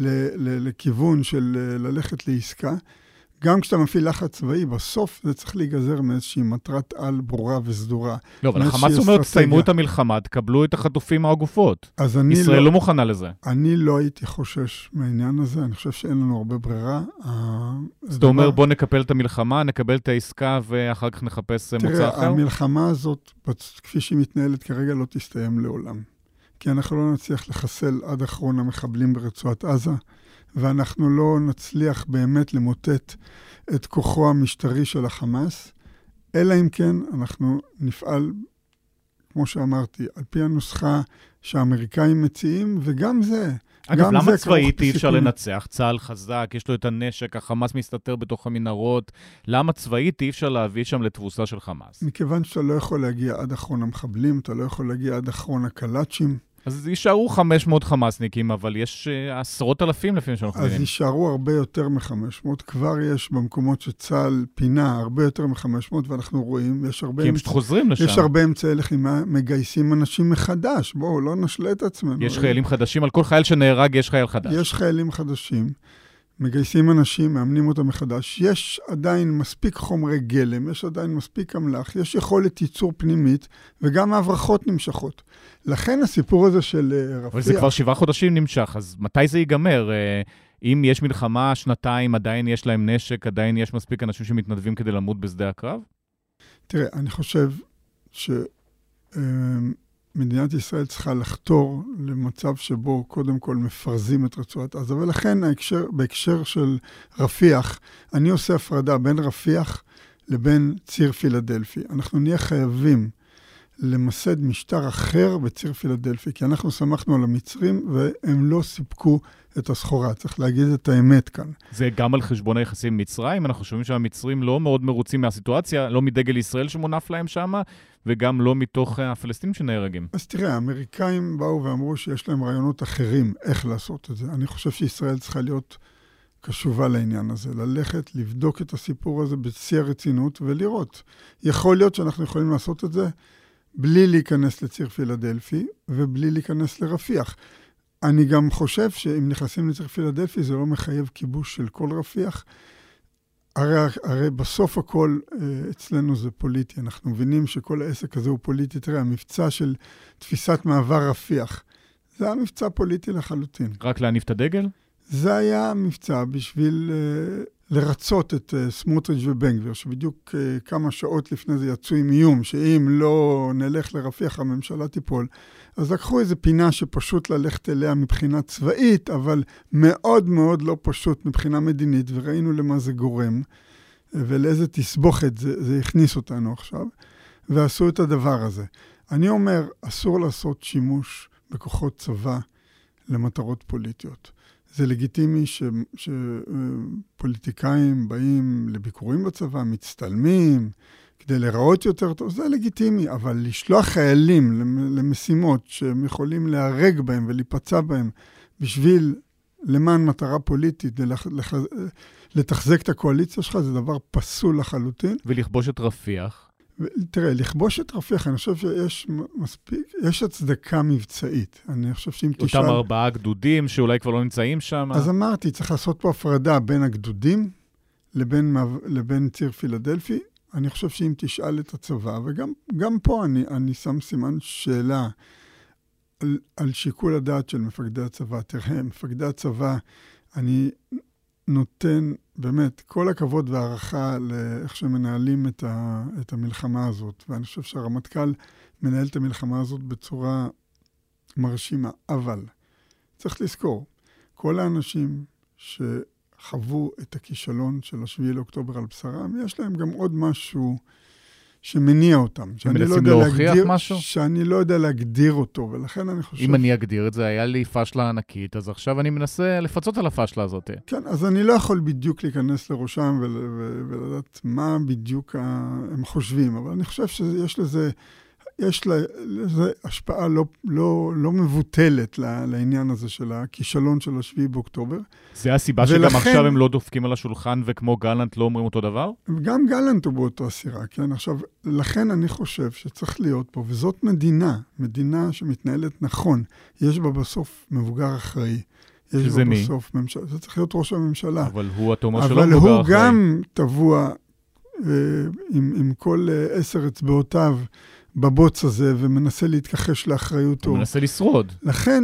לכיוון של ללכת לעסקה, גם כשאתה מפעיל לחץ צבאי, בסוף זה צריך להיגזר מאיזושהי מטרת על ברורה וסדורה. לא, אבל החמאס אומר, תסיימו את המלחמה, תקבלו את החטופים מהגופות. ישראל לא מוכנה לזה. אני לא הייתי חושש מהעניין הזה, אני חושב שאין לנו הרבה ברירה. זאת אומרת, בוא נקפל את המלחמה, נקבל את העסקה, ואחר כך נחפש מוצא אחר? תראה, המלחמה הזאת, כפי שהיא מתנהלת כרגע, לא תסתיים לעולם. כי אנחנו לא נצליח לחסל עד אחרון המחבלים ברצועת עזה, ואנחנו לא נצליח באמת למוטט את כוחו המשטרי של החמאס, אלא אם כן אנחנו נפעל, כמו שאמרתי, על פי הנוסחה שהאמריקאים מציעים, וגם זה. אגב, למה צבאית אי אפשר לנצח? צה"ל חזק, יש לו את הנשק, החמאס מסתתר בתוך המנהרות. למה צבאית אי אפשר להביא שם לתבוסה של חמאס? מכיוון שאתה לא יכול להגיע עד אחרון המחבלים, אתה לא יכול להגיע עד אחרון הקלאצ'ים. אז יישארו 500 חמאסניקים, אבל יש עשרות אלפים לפעמים שאנחנו מבינים. אז יישארו הרבה יותר מ-500. כבר יש במקומות שצה"ל פינה הרבה יותר מ-500, ואנחנו רואים, כי הם פשוט חוזרים לשם. יש הרבה אמצעי לחימה, מגייסים אנשים מחדש. בואו, לא נשלה את עצמנו. יש חיילים חדשים, על כל חייל שנהרג יש חייל חדש. יש חיילים חדשים, מגייסים אנשים, מאמנים אותם מחדש. יש עדיין מספיק חומרי גלם, יש עדיין מספיק אמל"ח, יש יכולת ייצור פנימית, וגם ההברחות נמשכות. לכן הסיפור הזה של רפיח... אבל זה כבר 7 חודשים נמשך, אז מתי זה ייגמר? אם יש מלחמה, שנתיים, עדיין יש להם נשק, עדיין יש מספיק אנשים שמתנדבים כדי למות בשדה הקרב? תראה, אני חושב מדינת ישראל צריכה לחתור למצב שבו קודם כל מפרזים את רצועת עזה, ולכן בהקשר של רפיח, אני עושה הפרדה בין רפיח לבין ציר פילדלפי. אנחנו נהיה חייבים למסד משטר אחר בציר פילדלפי, כי אנחנו שמחנו על המצרים והם לא סיפקו את הסחורה. צריך להגיד את האמת כאן. זה גם על חשבון היחסים עם מצרים. אנחנו שומעים שהמצרים לא מאוד מרוצים מהסיטואציה, לא מדגל ישראל שמונף להם שם, וגם לא מתוך הפלסטינים שנהרגים. אז תראה, האמריקאים באו ואמרו שיש להם רעיונות אחרים איך לעשות את זה. אני חושב שישראל צריכה להיות קשובה לעניין הזה, ללכת, לבדוק את הסיפור הזה בשיא הרצינות ולראות. יכול להיות שאנחנו יכולים לעשות את זה בלי להיכנס לציר פילדלפי ובלי להיכנס לרפיח. אני גם חושב שאם נכנסים לציר פילדלפי זה לא מחייב כיבוש של כל רפיח. הרי בסוף הכל אצלנו זה פוליטי. אנחנו מבינים שכל העסק הזה הוא פוליטי. תראה, המבצע של תפיסת מעבר רפיח, זה היה מבצע פוליטי לחלוטין. רק להניף את הדגל? זה היה מבצע בשביל לרצות את סמוטריץ' ובן גביר, שבדיוק כמה שעות לפני זה יצאו עם איום, שאם לא נלך לרפיח הממשלה תיפול. אז לקחו איזו פינה שפשוט ללכת אליה מבחינה צבאית, אבל מאוד מאוד לא פשוט מבחינה מדינית, וראינו למה זה גורם, ולאיזה תסבוכת זה הכניס אותנו עכשיו, ועשו את הדבר הזה. אני אומר, אסור לעשות שימוש בכוחות צבא למטרות פוליטיות. זה לגיטימי שפוליטיקאים באים לביקורים בצבא, מצטלמים, כדי לראות יותר טוב, זה לגיטימי, אבל לשלוח חיילים למשימות שהם יכולים להרג בהם ולהיפצע בהם, בשביל למען מטרה פוליטית, לתחזק את הקואליציה שלך, זה דבר פסול לחלוטין. ולכבוש את רפיח? תראה, לכבוש את רפיח, אני חושב שיש מספיק, יש הצדקה מבצעית. אני חושב שאם תשאל... אותם 4 גדודים שאולי כבר לא נמצאים שם. אז אמרתי, צריך לעשות פה הפרדה בין הגדודים לבין ציר פילדלפי. אני חושב שאם תשאל את הצבא, וגם פה אני שם סימן שאלה על שיקול הדעת של מפקדי הצבא. תראה, מפקדי הצבא, אני נותן באמת כל הכבוד והערכה לאיך שמנהלים את המלחמה הזאת, ואני חושב שהרמטכ"ל מנהל את המלחמה הזאת בצורה מרשימה, אבל צריך לזכור, כל האנשים שחוו את הכישלון של 7 לאוקטובר על בשרם, יש להם גם עוד משהו שמניע אותם. מנסים להוכיח משהו? שאני לא יודע להגדיר אותו, ולכן אני חושב... אם אני אגדיר את זה, היה לי פשלה ענקית, אז עכשיו אני מנסה לפצות על הפשלה הזאת. כן, אז אני לא יכול בדיוק להיכנס לראשם ולדעת מה בדיוק הם חושבים, אבל אני חושב שיש לזה השפעה לא מבוטלת לעניין הזה של הכישלון של 7 באוקטובר. זה הסיבה שגם עכשיו הם לא דופקים על השולחן, וכמו גלנט לא אומרים אותו דבר? גם גלנט הוא באותו הסירה, כן? עכשיו, לכן אני חושב שצריך להיות פה, וזאת מדינה שמתנהלת נכון. יש בה בסוף מבוגר אחראי. שזה מי? בסוף ממשלה. זה צריך להיות ראש הממשלה. אבל הוא, אתה אומר שלא מבוגר אחראי. אבל הוא גם טבוע עם כל 10 אצבעותיו, בבוץ הזה, ומנסה להתכחש לאחריותו. הוא מנסה לשרוד. לכן,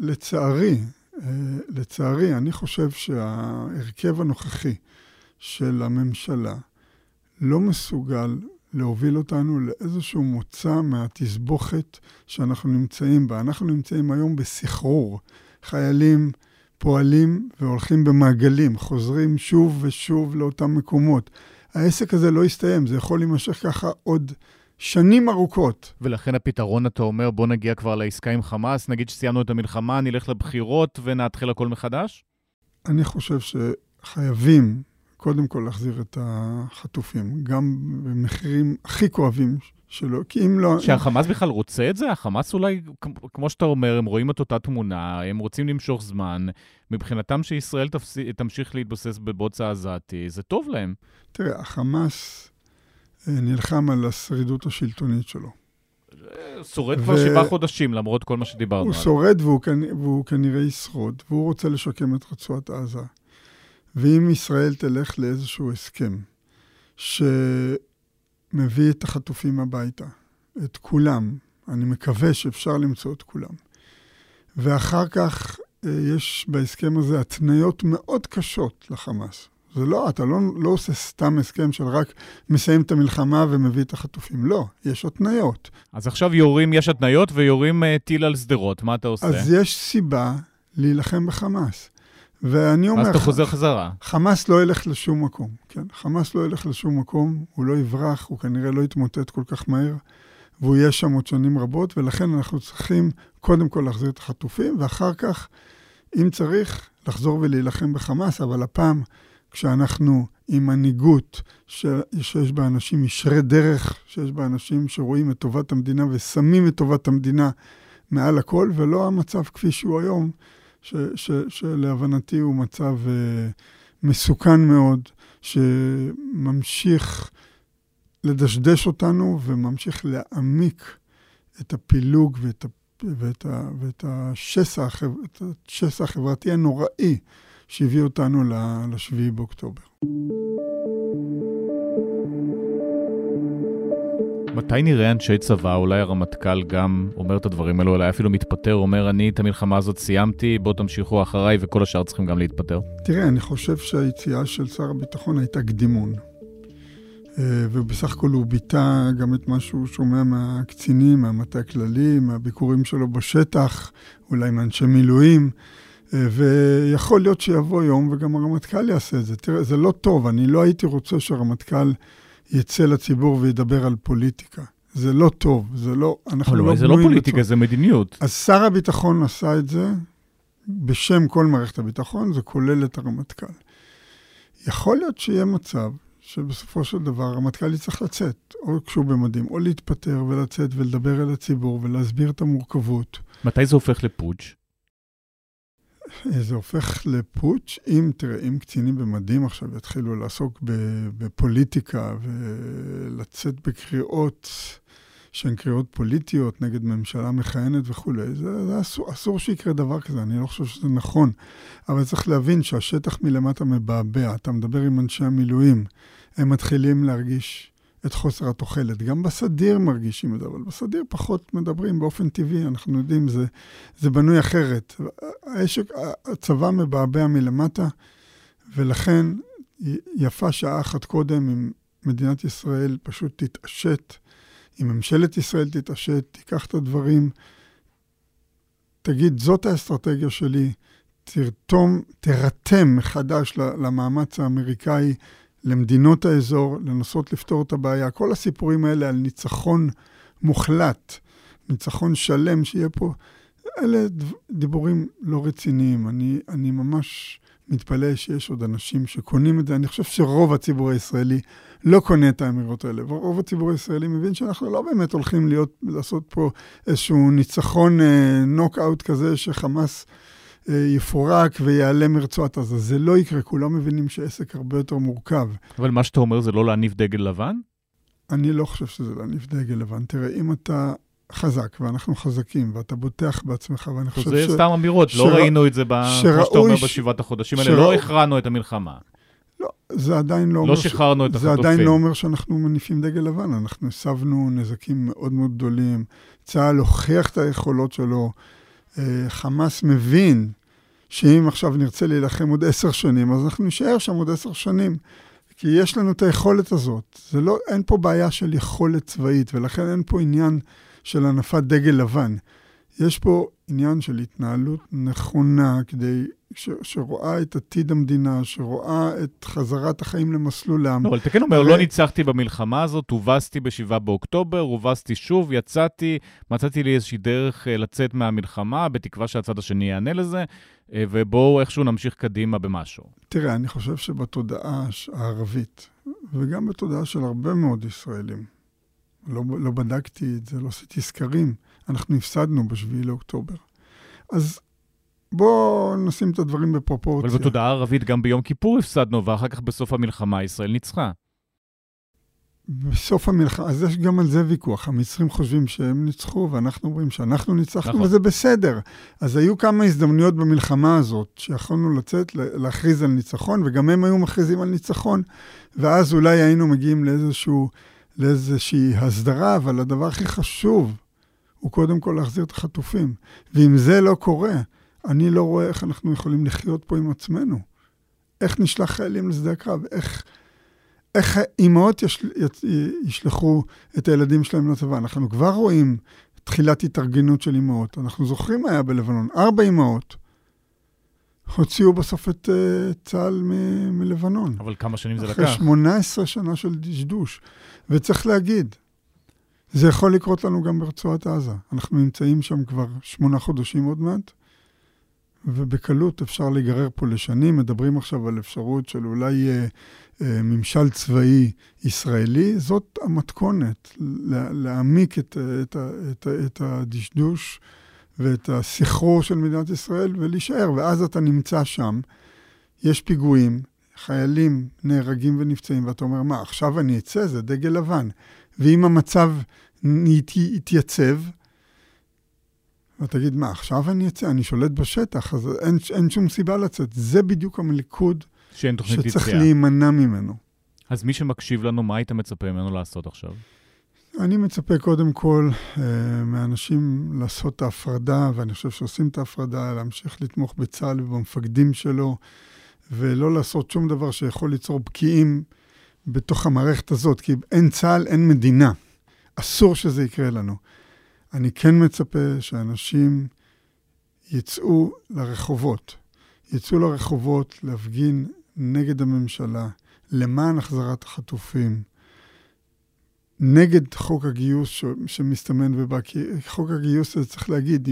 לצערי, אני חושב שההרכב הנוכחי של הממשלה לא מסוגל להוביל אותנו לאיזשהו מוצא מהתסבוכת שאנחנו נמצאים בה. אנחנו נמצאים היום בסחרור. חיילים פועלים והולכים במעגלים, חוזרים שוב ושוב לאותם מקומות. העסק הזה לא יסתיים, זה יכול להימשך ככה עוד שנים ארוכות. ולכן הפתרון, אתה אומר, בוא נגיע כבר לעסקה עם חמאס, נגיד שסיימנו את המלחמה, נלך לבחירות ונתחיל הכל מחדש? אני חושב שחייבים קודם כל להחזיר את החטופים, גם במחירים הכי כואבים שלו, כי אם לא... שהחמאס בכלל רוצה את זה? החמאס אולי, כמו שאתה אומר, הם רואים את אותה תמונה, הם רוצים למשוך זמן, מבחינתם שישראל תמשיך להתבסס בבוץ העזתי, זה טוב להם. תראה, החמאס נלחם על השרידות השלטונית שלו. שורד כבר 7 חודשים, למרות כל מה שדיברנו עליו. הוא שורד והוא כנראה ישרוד, והוא רוצה לשקם את רצועת עזה. ואם ישראל תלך לאיזשהו הסכם, שמביא את החטופים הביתה, את כולם, אני מקווה שאפשר למצוא את כולם. ואחר כך יש בהסכם הזה התניות מאוד קשות לחמאס. זה לא, אתה לא עושה סתם הסכם של רק מסיים את המלחמה ומביא את החטופים. לא, יש התניות. אז עכשיו יש התניות ויורים טיל על סדרות. מה אתה עושה? אז יש סיבה להילחם בחמאס. ואני אומר... אז אתה חוזר חזרה. חמאס לא ילך לשום מקום. כן? חמאס לא ילך לשום מקום, הוא לא יברח, הוא כנראה לא יתמוטט כל כך מהר, והוא יהיה שם עוד שנים רבות, ולכן אנחנו צריכים קודם כל להחזיר את החטופים, ואחר כך, אם צריך, לחזור ולהילחם בחמאס, אבל הפעם... כשאנחנו עם מנהיגות שיש בה אנשים ישרי דרך, שיש בה אנשים שרואים את טובת המדינה ושמים את טובת המדינה מעל הכל, ולא המצב כפי שהוא היום, שלהבנתי הוא מצב מסוכן מאוד, שממשיך לדשדש אותנו וממשיך להעמיק את הפילוג ואת השסע החברתי הנוראי, שהביא אותנו ל7 באוקטובר. מתי נראה אנשי צבא, אולי הרמטכ"ל גם אומר את הדברים האלו, אולי אפילו מתפטר, אומר, אני את המלחמה הזאת סיימתי, בוא תמשיכו אחריי, וכל השאר צריכים גם להתפטר? תראה, אני חושב שהיציאה של שר הביטחון הייתה קדימון. ובסך הכל הוא ביטא גם את מה שהוא שומע מהקצינים, מהמטה הכללי, מהביקורים שלו בשטח, אולי מאנשי מילואים, ויכול להיות שיבוא יום וגם הרמטכ"ל יעשה את זה. תראה, זה לא טוב, אני לא הייתי רוצה שהרמטכ"ל יצא לציבור וידבר על פוליטיקה. זה לא טוב, זה לא... זה לא פוליטיקה, זה מדיניות. אז שר הביטחון עשה את זה בשם כל מערכת הביטחון, זה כולל את הרמטכ"ל. יכול להיות שיהיה מצב שבסופו של דבר הרמטכ"ל יצטרך לצאת, או כשהוא במדים, או להתפטר ולצאת ולדבר אל הציבור ולהסביר את המורכבות. מתי זה הופך לפוטש? זה הופך לפוטש, אם קצינים במדים עכשיו יתחילו לעסוק בפוליטיקה ולצאת בקריאות שהן קריאות פוליטיות נגד ממשלה מכהנת וכו'. זה אסור שיקרה דבר כזה, אני לא חושב שזה נכון. אבל צריך להבין שהשטח מלמטה מבעבע, אתה מדבר עם אנשי המילואים, הם מתחילים להרגיש את חוסר התוחלת. גם בסדיר מרגישים את זה, אבל בסדיר פחות מדברים באופן טבעי, אנחנו יודעים, זה בנוי אחרת. הצבא מבעבע מלמטה, ולכן יפה שעה אחת קודם, אם מדינת ישראל פשוט תתעשת, אם ממשלת ישראל תתעשת, תיקח את הדברים, תגיד, זאת האסטרטגיה שלי, תרתם מחדש למאמץ האמריקאי, למדינות האזור, לנסות לפתור את הבעיה. כל הסיפורים האלה על ניצחון מוחלט, ניצחון שלם שיהיה פה, אלה דיבורים לא רציניים. אני ממש מתפלא שיש עוד אנשים שקונים את זה. אני חושב שרוב הציבור הישראלי לא קונה את האמירות האלה. ורוב הציבור הישראלי מבין שאנחנו לא באמת הולכים לעשות פה איזשהו ניצחון נוק-אוט כזה שחמאס יפורק ויעלה מרצועת עזה. זה לא יקרה, כולם מבינים שעסק הרבה יותר מורכב. אבל מה שאתה אומר זה לא להניף דגל לבן? אני לא חושב שזה להניף דגל לבן. תראה, אם אתה חזק, ואנחנו חזקים, ואתה בוטח בעצמך, ואני חושב זה סתם אמירות, לא ראינו את זה, כמו שאתה אומר, בשבעת החודשים האלה, לא הכרענו את המלחמה. לא, זה עדיין לא אומר... לא שחררנו את החטופים. זה עדיין לא אומר שאנחנו מניפים דגל לבן, אנחנו הסבנו נזקים מאוד מאוד גדולים, צה"ל הוכיח את היכולות שלו, חמאס מבין שאם עכשיו נרצה להילחם עוד 10 שנים, אז אנחנו נשאר שם עוד 10 שנים, כי יש לנו את היכולת הזאת. זה לא, אין פה בעיה של יכולת צבאית, ולכן אין פה עניין של הנפת דגל לבן. יש פה עניין של התנהלות נכונה, כדי שרואה את עתיד המדינה, שרואה את חזרת החיים למסלולם. לא, אבל תקן אומר, לא ניצחתי במלחמה הזאת, הובסתי ב7 באוקטובר, הובסתי שוב, יצאתי, מצאתי לי איזושהי דרך לצאת מהמלחמה, בתקווה שהצד השני יענה לזה, ובואו איכשהו נמשיך קדימה במשהו. תראה, אני חושב שבתודעה הערבית, וגם בתודעה של הרבה מאוד ישראלים, לא בדקתי את זה, לא עשיתי סקרים, אנחנו הפסדנו ב7 לאוקטובר. אז בואו נשים את הדברים בפרופורציה. אבל בתודעה הערבית גם ביום כיפור הפסדנו, ואחר כך בסוף המלחמה ישראל ניצחה. בסוף המלחמה, אז יש גם על זה ויכוח. המצרים חושבים שהם ניצחו, ואנחנו אומרים שאנחנו ניצחנו, נכון. וזה בסדר. אז היו כמה הזדמנויות במלחמה הזאת, שיכולנו לצאת, להכריז על ניצחון, וגם הם היו מכריזים על ניצחון, ואז אולי היינו מגיעים לאיזושהי הסדרה, אבל הדבר הכי חשוב הוא קודם כל להחזיר את החטופים. ואם זה לא קורה, אני לא רואה איך אנחנו יכולים לחיות פה עם עצמנו. איך נשלח חיילים לשדה הקרב? איך האימהות ישלחו את הילדים שלהם לצבא? אנחנו כבר רואים תחילת התארגנות של אימהות. אנחנו זוכרים מה היה בלבנון. 4 אימהות הוציאו בסוף את צה"ל מלבנון. אבל כמה שנים זה לקח? אחרי 18 שנה של דשדוש. וצריך להגיד, זה יכול לקרות לנו גם ברצועת עזה. אנחנו נמצאים שם כבר 8 חודשים עוד מעט, ובקלות אפשר להיגרר פה לשנים. מדברים עכשיו על אפשרות של אולי ממשל צבאי ישראלי. זאת המתכונת, להעמיק את הדשדוש ואת הסחרור של מדינת ישראל ולהישאר. ואז אתה נמצא שם, יש פיגועים, חיילים נהרגים ונפצעים, ואתה אומר, מה, עכשיו אני אצא? זה דגל לבן. ואם המצב יתייצב, ותגיד, מה, עכשיו אני אצא? אני שולט בשטח, אז אין שום סיבה לצאת. זה בדיוק המלכוד שצריך להימנע ממנו. אז מי שמקשיב לנו, מה היית מצפה ממנו לעשות עכשיו? אני מצפה קודם כל מאנשים לעשות את ההפרדה, ואני חושב שעושים את ההפרדה, להמשיך לתמוך בצה"ל ובמפקדים שלו, ולא לעשות שום דבר שיכול ליצור בקיעים בתוך המערכת הזאת, כי אין צה"ל, אין מדינה. אסור שזה יקרה לנו. אני כן מצפה שאנשים יצאו לרחובות. יצאו לרחובות להפגין נגד הממשלה, למען החזרת החטופים, נגד חוק הגיוס שמסתמן ובא. כי חוק הגיוס הזה צריך להגיד,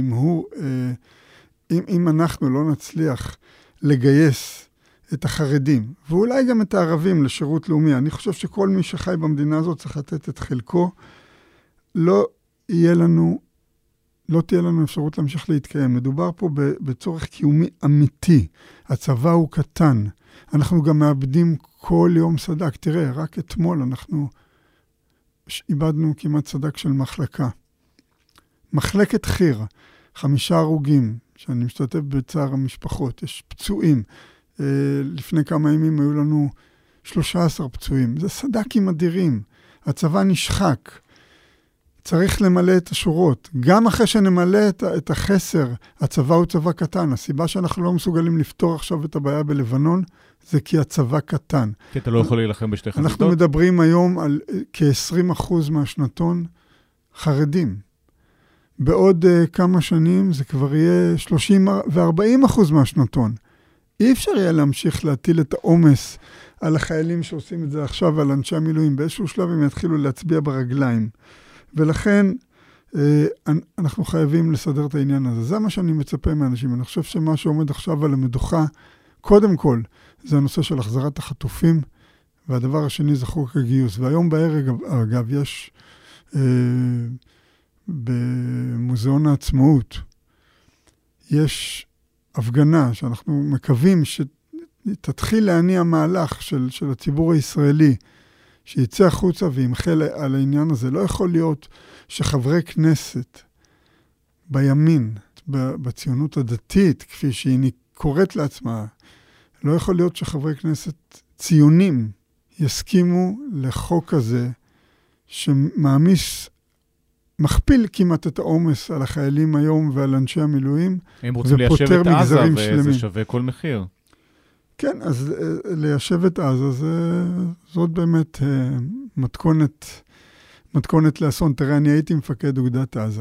אם אנחנו לא נצליח לגייס את החרדים, ואולי גם את הערבים לשירות לאומי, אני חושב שכל מי שחי במדינה הזאת צריך לתת את חלקו, לא תהיה לנו אפשרות להמשיך להתקיים. מדובר פה בצורך קיומי אמיתי. הצבא הוא קטן. אנחנו גם מאבדים כל יום סדק. תראה, רק אתמול אנחנו איבדנו כמעט סדק של מחלקה. מחלקת חיר, 5 הרוגים, שאני משתתף בצער המשפחות. יש פצועים. לפני כמה ימים היו לנו 13 פצועים. זה סדקים אדירים. הצבא נשחק. צריך למלא את השורות. גם אחרי שנמלא את החסר, הצבא הוא צבא קטן. הסיבה שאנחנו לא מסוגלים לפתור עכשיו את הבעיה בלבנון, זה כי הצבא קטן. כי אתה לא יכול להילחם בשתי חזיתות? אנחנו מדברים היום על כ-20% מהשנתון חרדים. בעוד כמה שנים זה כבר יהיה 30 ו-40% מהשנתון. אי אפשר יהיה להמשיך להטיל את העומס על החיילים שעושים את זה עכשיו, על אנשי המילואים. באיזשהו שלב הם יתחילו להצביע ברגליים. ולכן אנחנו חייבים לסדר את העניין הזה. זה מה שאני מצפה מאנשים. אני חושב שמה שעומד עכשיו על המדוכה, קודם כל, זה הנושא של החזרת החטופים, והדבר השני זה חוק הגיוס. והיום בערב, אגב, יש במוזיאון העצמאות, יש הפגנה שאנחנו מקווים שתתחיל להניע מהלך של הציבור הישראלי, שיצא החוצה וימחה על העניין הזה. לא יכול להיות שחברי כנסת בימין, בציונות הדתית, כפי שהיא קוראת לעצמה, לא יכול להיות שחברי כנסת ציונים יסכימו לחוק הזה, שמעמיס, מכפיל כמעט את העומס על החיילים היום ועל אנשי המילואים, הם רוצים ליישב את עזה, וזה שווה כל מחיר. כן, אז ליישב את עזה, זאת באמת מתכונת לאסון. תראה, אני הייתי מפקד אוגדת עזה,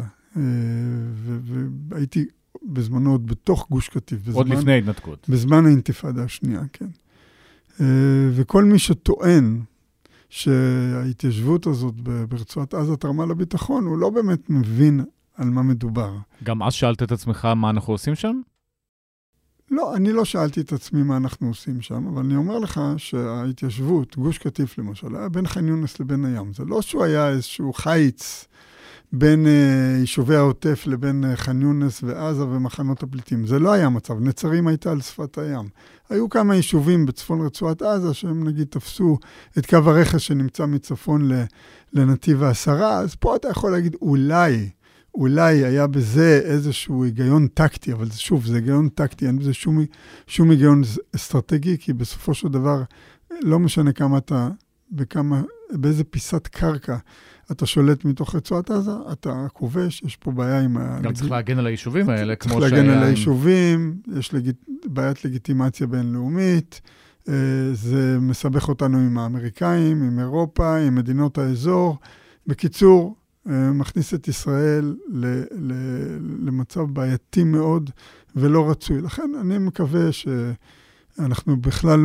והייתי בזמנו עוד בתוך גוש קטיף. עוד לפני התנתקות. בזמן האינתיפאדה השנייה, כן. וכל מי שטוען שההתיישבות הזאת ברצועת עזה תרמה לביטחון, הוא לא באמת מבין על מה מדובר. גם אז שאלת את עצמך מה אנחנו עושים שם? לא, אני לא שאלתי את עצמי מה אנחנו עושים שם, אבל אני אומר לך שההתיישבות, גוש קטיף למשל, היה בין ח'אן יונס לבין הים. זה לא שהוא היה איזשהו חיץ בין יישובי העוטף לבין ח'אן יונס ועזה ומחנות הפליטים. זה לא היה מצב. נצרים הייתה על שפת הים. היו כמה יישובים בצפון רצועת עזה שהם נגיד תפסו את קו הרכס שנמצא מצפון לנתיב העשרה, אז פה אתה יכול להגיד אולי היה בזה איזשהו היגיון טקטי, אבל שוב, זה היגיון טקטי, אין בזה שום היגיון אסטרטגי, כי בסופו של דבר לא משנה כמה אתה, באיזה פיסת קרקע אתה שולט מתוך רצועת עזה, אתה כובש, יש פה בעיה עם גם צריך להגן על היישובים האלה, כמו שהיה... צריך להגן על היישובים, יש בעיית לגיטימציה בינלאומית, זה מסבך אותנו עם האמריקאים, עם אירופה, עם מדינות האזור. בקיצור, מכניס את ישראל למצב בעייתי מאוד ולא רצוי. לכן אני מקווה שאנחנו בכלל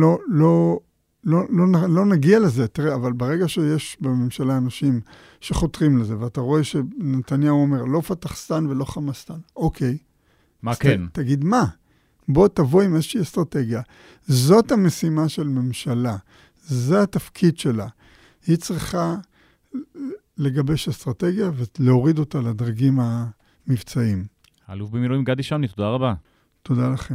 לא נגיע לזה. תראה, אבל ברגע שיש בממשלה אנשים שחותרים לזה, ואתה רואה שנתניהו אומר, לא פתחסטן ולא חמאסטן. אוקיי. מה כן? תגיד מה? בוא תבוא עם איזושהי אסטרטגיה. זאת המשימה של ממשלה. זה התפקיד שלה. היא צריכה לגבש אסטרטגיה ולהוריד אותה לדרגים המבצעיים. אלוף במילואים גדי שמני, תודה רבה. תודה לכם.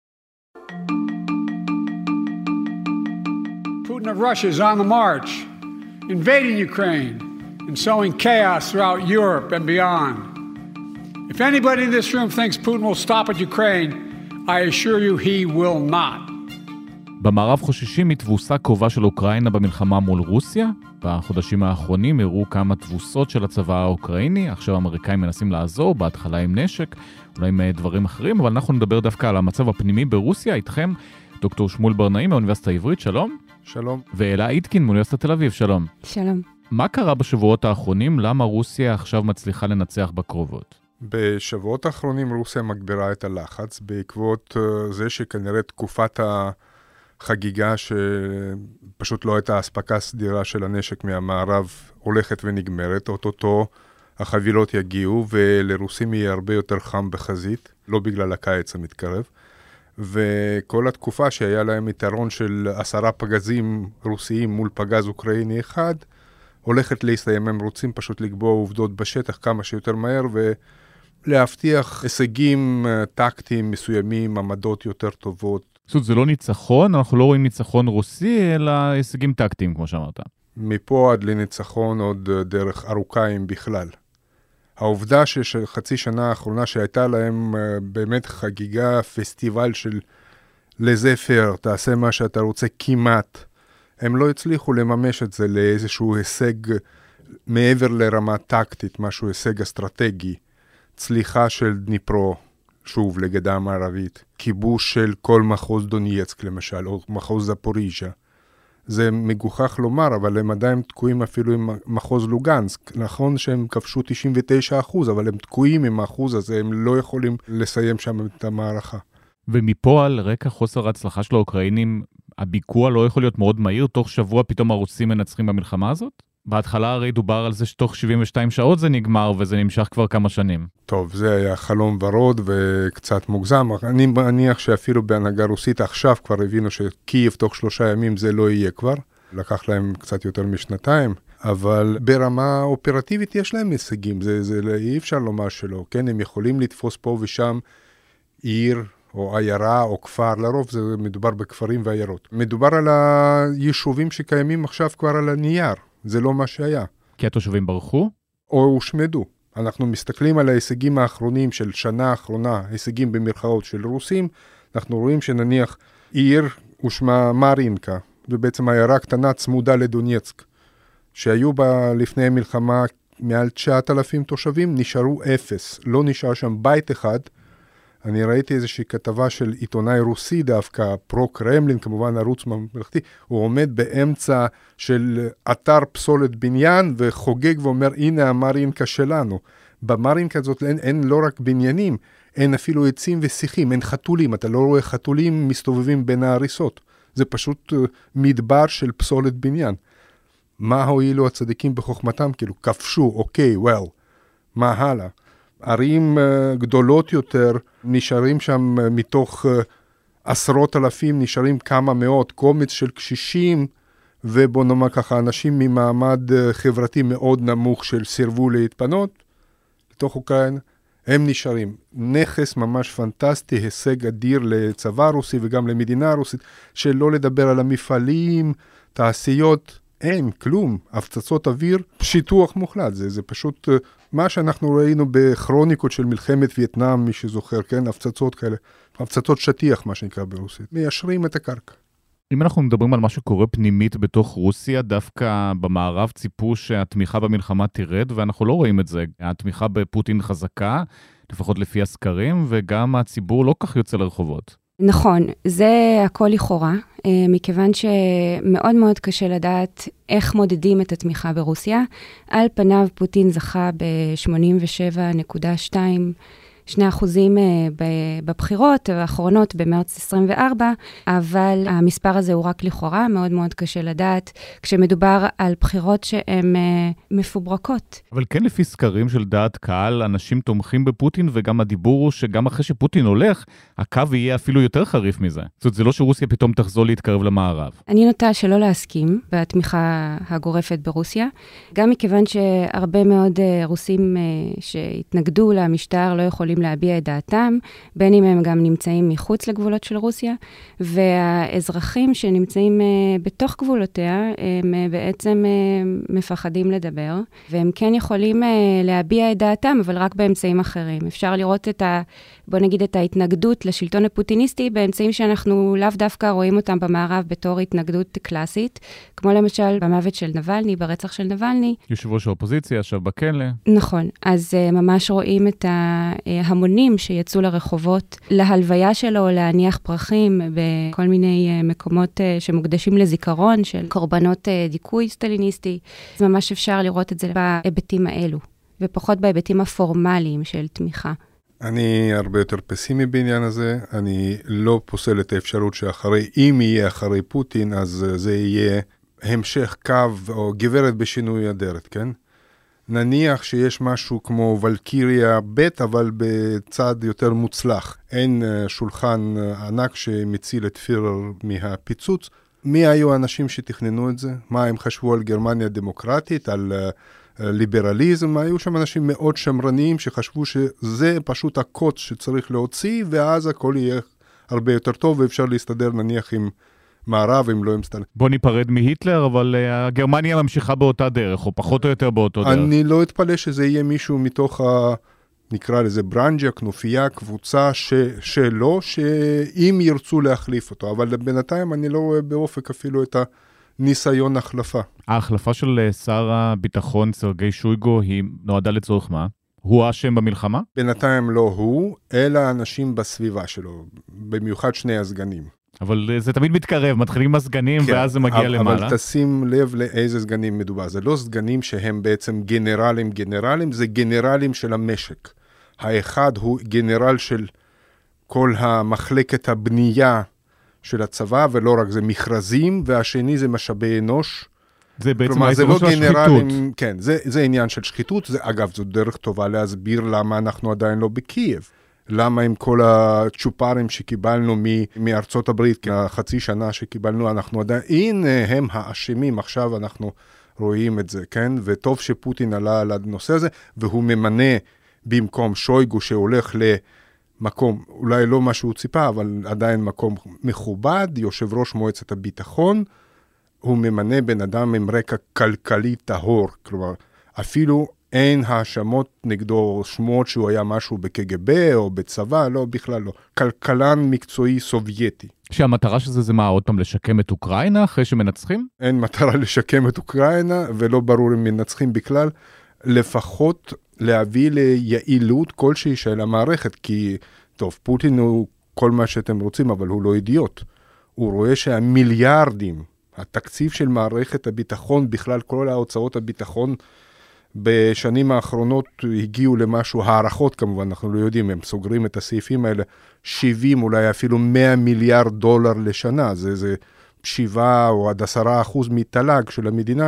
Putin of Russia is on the march, invading Ukraine and sowing chaos throughout Europe and beyond. If anybody in this room thinks Putin will stop at Ukraine, I assure you he will not. במערב חוששים מתבוסה קרובה של אוקראינה במלחמה מול רוסיה. בחודשים האחרונים הראו כמה תבוסות של הצבא האוקראיני. עכשיו האמריקאים מנסים לעזור, בהתחלה עם נשק, אולי עם דברים אחרים, אבל אנחנו נדבר דווקא על המצב הפנימי ברוסיה. איתכם דוקטור שמואל ברנאי מהאוניברסיטה העברית, שלום. שלום. ואלה איתקין מאוניברסיטת תל אביב, שלום. שלום. מה קרה בשבועות האחרונים? למה רוסיה עכשיו מצליחה לנצח בקרובות? בשבועות האחרונים רוסיה מגבירה את הלחץ, בעקבות זה שכנראה תקופת החגיגה שפשוט לא הייתה הספקה סדירה של הנשק מהמערב הולכת ונגמרת, אוטוטו החבילות יגיעו ולרוסים יהיה הרבה יותר חם בחזית, לא בגלל הקיץ המתקרב, וכל התקופה שהיה להם יתרון של 10 פגזים רוסיים מול פגז אוקראיני אחד, הולכת להסתיים. הם רוצים פשוט לקבוע עובדות בשטח כמה שיותר מהר ולהבטיח הישגים טקטיים מסוימים, עמדות יותר טובות. זאת אומרת, זה לא ניצחון, אנחנו לא רואים ניצחון רוסי, אלא הישגים טקטיים, כמו שאמרת. מפה עד לניצחון עוד דרך ארוכה אם בכלל. העובדה שחצי שנה האחרונה שהייתה להם באמת חגיגה, פסטיבל של לזפר, תעשה מה שאתה רוצה כמעט, הם לא הצליחו לממש את זה לאיזשהו הישג מעבר לרמה טקטית, משהו הישג אסטרטגי, צליחה של דניפרו, שוב, לגדה המערבית, כיבוש של כל מחוז דונייצק למשל, או מחוז זפוריז'ה. זה מגוחך לומר, אבל הם עדיין תקועים אפילו עם מחוז לוגנסק. נכון שהם כבשו 99%, אבל הם תקועים עם האחוז הזה, הם לא יכולים לסיים שם את המערכה. ומפה על רקע חוסר ההצלחה של האוקראינים, הביקוע לא יכול להיות מאוד מהיר, תוך שבוע פתאום הרוסים מנצחים במלחמה הזאת? בהתחלה הרי דובר על זה שתוך 72 שעות זה נגמר, וזה נמשך כבר כמה שנים. טוב, זה היה חלום ורוד וקצת מוגזם. אני מניח שאפילו בהנהגה רוסית עכשיו כבר הבינו שקייב תוך 3 ימים זה לא יהיה כבר. לקח להם קצת יותר משנתיים, אבל ברמה אופרטיבית יש להם הישגים, זה אי אפשר לומר שלא. כן, הם יכולים לתפוס פה ושם עיר או עיירה או כפר, לרוב זה מדובר בכפרים ועיירות. מדובר על היישובים שקיימים עכשיו כבר על הנייר. זה לא מה שהיה. כי התושבים ברחו? או הושמדו. אנחנו מסתכלים על ההישגים האחרונים של שנה האחרונה, הישגים במרכאות של רוסים, אנחנו רואים שנניח עיר ושמה מרינקה, זה בעצם עיירה קטנה צמודה לדונייצק, שהיו בה לפני המלחמה מעל 9,000 תושבים, נשארו 0, לא נשאר שם בית אחד. אני ראיתי איזושהי כתבה של עיתונאי רוסי דווקא, פרו-קרמלין, כמובן ערוץ ממלכתי, הוא עומד באמצע של אתר פסולת בניין וחוגג ואומר, הנה המרינקה שלנו. במרינקה הזאת אין לא רק בניינים, אין אפילו עצים ושיחים, אין חתולים, אתה לא רואה חתולים מסתובבים בין ההריסות. זה פשוט מדבר של פסולת בניין. מה הועילו הצדיקים בחוכמתם? כאילו, כבשו, אוקיי, מה הלאה? ערים גדולות יותר נשארים שם מתוך 10,000, נשארים כמה מאות, קומץ של קשישים, ובוא נאמר ככה, אנשים ממעמד חברתי מאוד נמוך של סירבו להתפנות, לתוך אוקראינה, הם נשארים. נכס ממש פנטסטי, הישג אדיר לצבא רוסי וגם למדינה רוסית, שלא לדבר על המפעלים, תעשיות, אין, כלום, הפצצות אוויר, שיתוח מוחלט, זה פשוט מה שאנחנו ראינו בכרוניקות של מלחמת וייטנאם, מי שזוכר, כן, הפצצות כאלה, הפצצות שטיח, מה שנקרא ברוסית, מיישרים את הקרקע. אם אנחנו מדברים על מה שקורה פנימית בתוך רוסיה, דווקא במערב ציפו שהתמיכה במלחמה תירד, ואנחנו לא רואים את זה. התמיכה בפוטין חזקה, לפחות לפי הסקרים, וגם הציבור לא כך יוצא לרחובות. נכון, זה הכל לכאורה, מכיוון שמאוד מאוד קשה לדעת איך מודדים את התמיכה ברוסיה. על פניו פוטין זכה ב-87.2%, 2% בבחירות האחרונות במרץ 24, אבל המספר הזה הוא רק לכאורה, מאוד מאוד קשה לדעת, כשמדובר על בחירות שהן מפוברקות. אבל כן לפי סקרים של דעת קהל, אנשים תומכים בפוטין, וגם הדיבור הוא שגם אחרי שפוטין הולך, הקו יהיה אפילו יותר חריף מזה. זאת אומרת, זה לא שרוסיה פתאום תחזור להתקרב למערב. אני נוטה שלא להסכים בתמיכה הגורפת ברוסיה, גם מכיוון שהרבה מאוד רוסים שהתנגדו למשטר לא יכולים להביע את דעתם, בין אם הם גם נמצאים מחוץ לגבולות של רוסיה, והאזרחים שנמצאים בתוך גבולותיה, הם בעצם מפחדים לדבר, והם כן יכולים להביע את דעתם, אבל רק באמצעים אחרים. אפשר לראות בוא נגיד את ההתנגדות לשלטון הפוטיניסטי, באמצעים שאנחנו לאו דווקא רואים אותם במערב בתור התנגדות קלאסית, כמו למשל במוות של נבלני, ברצח של נבלני. יושב ראש האופוזיציה, עכשיו בכלא. נכון, אז ממש רואים את ההמונים שיצאו לרחובות להלוויה שלו, להניח פרחים בכל מיני מקומות שמוקדשים לזיכרון של קורבנות דיכוי סטליניסטי. אז ממש אפשר לראות את זה בהיבטים האלו, ופחות בהיבטים הפורמליים של תמיכה. אני הרבה יותר פסימי בעניין הזה, אני לא פוסל את האפשרות שאחרי, אם יהיה אחרי פוטין, אז זה יהיה המשך קו או גברת בשינוי אדרת, כן? נניח שיש משהו כמו ולקיריה ב' אבל בצד יותר מוצלח. אין שולחן ענק שמציל את פירר מהפיצוץ. מי היו האנשים שתכננו את זה? מה הם חשבו על גרמניה דמוקרטית, על ליברליזם? היו שם אנשים מאוד שמרניים שחשבו שזה פשוט הקוץ שצריך להוציא, ואז הכל יהיה הרבה יותר טוב, ואפשר להסתדר נניח עם מערב, אם לא עם סטלין. בוא ניפרד מהיטלר, אבל גרמניה ממשיכה באותה דרך, או פחות או יותר באותו דרך. אני לא אתפלא שזה יהיה מישהו מתוך נקרא לזה ברנג'ה, כנופיה, קבוצה שלא, שאם ירצו להחליף אותו, אבל בינתיים אני לא רואה באופק אפילו את ניסיון החלפה. ההחלפה של שר הביטחון סרגי שויגו היא נועדה לצורך מה? הוא האשם במלחמה? בינתיים לא הוא, אלא אנשים בסביבה שלו, במיוחד שני הסגנים. אבל זה תמיד מתקרב, מתחילים עם הסגנים כן, ואז זה מגיע למעלה. אבל תשים לב לאיזה סגנים מדובר. זה לא סגנים שהם בעצם גנרלים, זה גנרלים של המשק. האחד הוא גנרל של כל המחלקת הבנייה של הצבא, ולא רק זה מכרזים, והשני זה משאבי אנוש. זה בעצם האזור של השחיתות. כן, זה עניין של שחיתות. אגב, זו דרך טובה להסביר למה אנחנו עדיין לא בקייב. למה עם כל הצ'ופרים שקיבלנו מארצות הברית, החצי שנה שקיבלנו, אנחנו עדיין, הנה הם האשמים, עכשיו אנחנו רואים את זה, כן? וטוב שפוטין עלה על הנושא הזה, והוא ממנה במקום שויגו שהולך למקום, אולי לא מה שהוא ציפה, אבל עדיין מקום מכובד, יושב ראש מועצת הביטחון, הוא ממנה בן אדם עם רקע כלכלי טהור, כלומר, אפילו אין האשמות נגדו שמות שהוא היה משהו בקג"ב או בצבא, לא, בכלל לא. כלכלן מקצועי סובייטי. שהמטרה של זה מה, עוד פעם לשקם את אוקראינה אחרי שמנצחים? אין מטרה לשקם את אוקראינה, ולא ברור אם מנצחים בכלל, לפחות להביא ליעילות כלשהי של המערכת, כי, טוב, פוטין הוא כל מה שאתם רוצים, אבל הוא לא אידיוט. הוא רואה שהמיליארדים, התקציב של מערכת הביטחון, בכלל כל ההוצאות הביטחון, בשנים האחרונות הגיעו למשהו, הערכות כמובן, אנחנו לא יודעים, הם סוגרים את הסעיפים האלה, 70 אולי אפילו 100 מיליארד דולר לשנה, זה 7 או עד 10% מתל"ג של המדינה,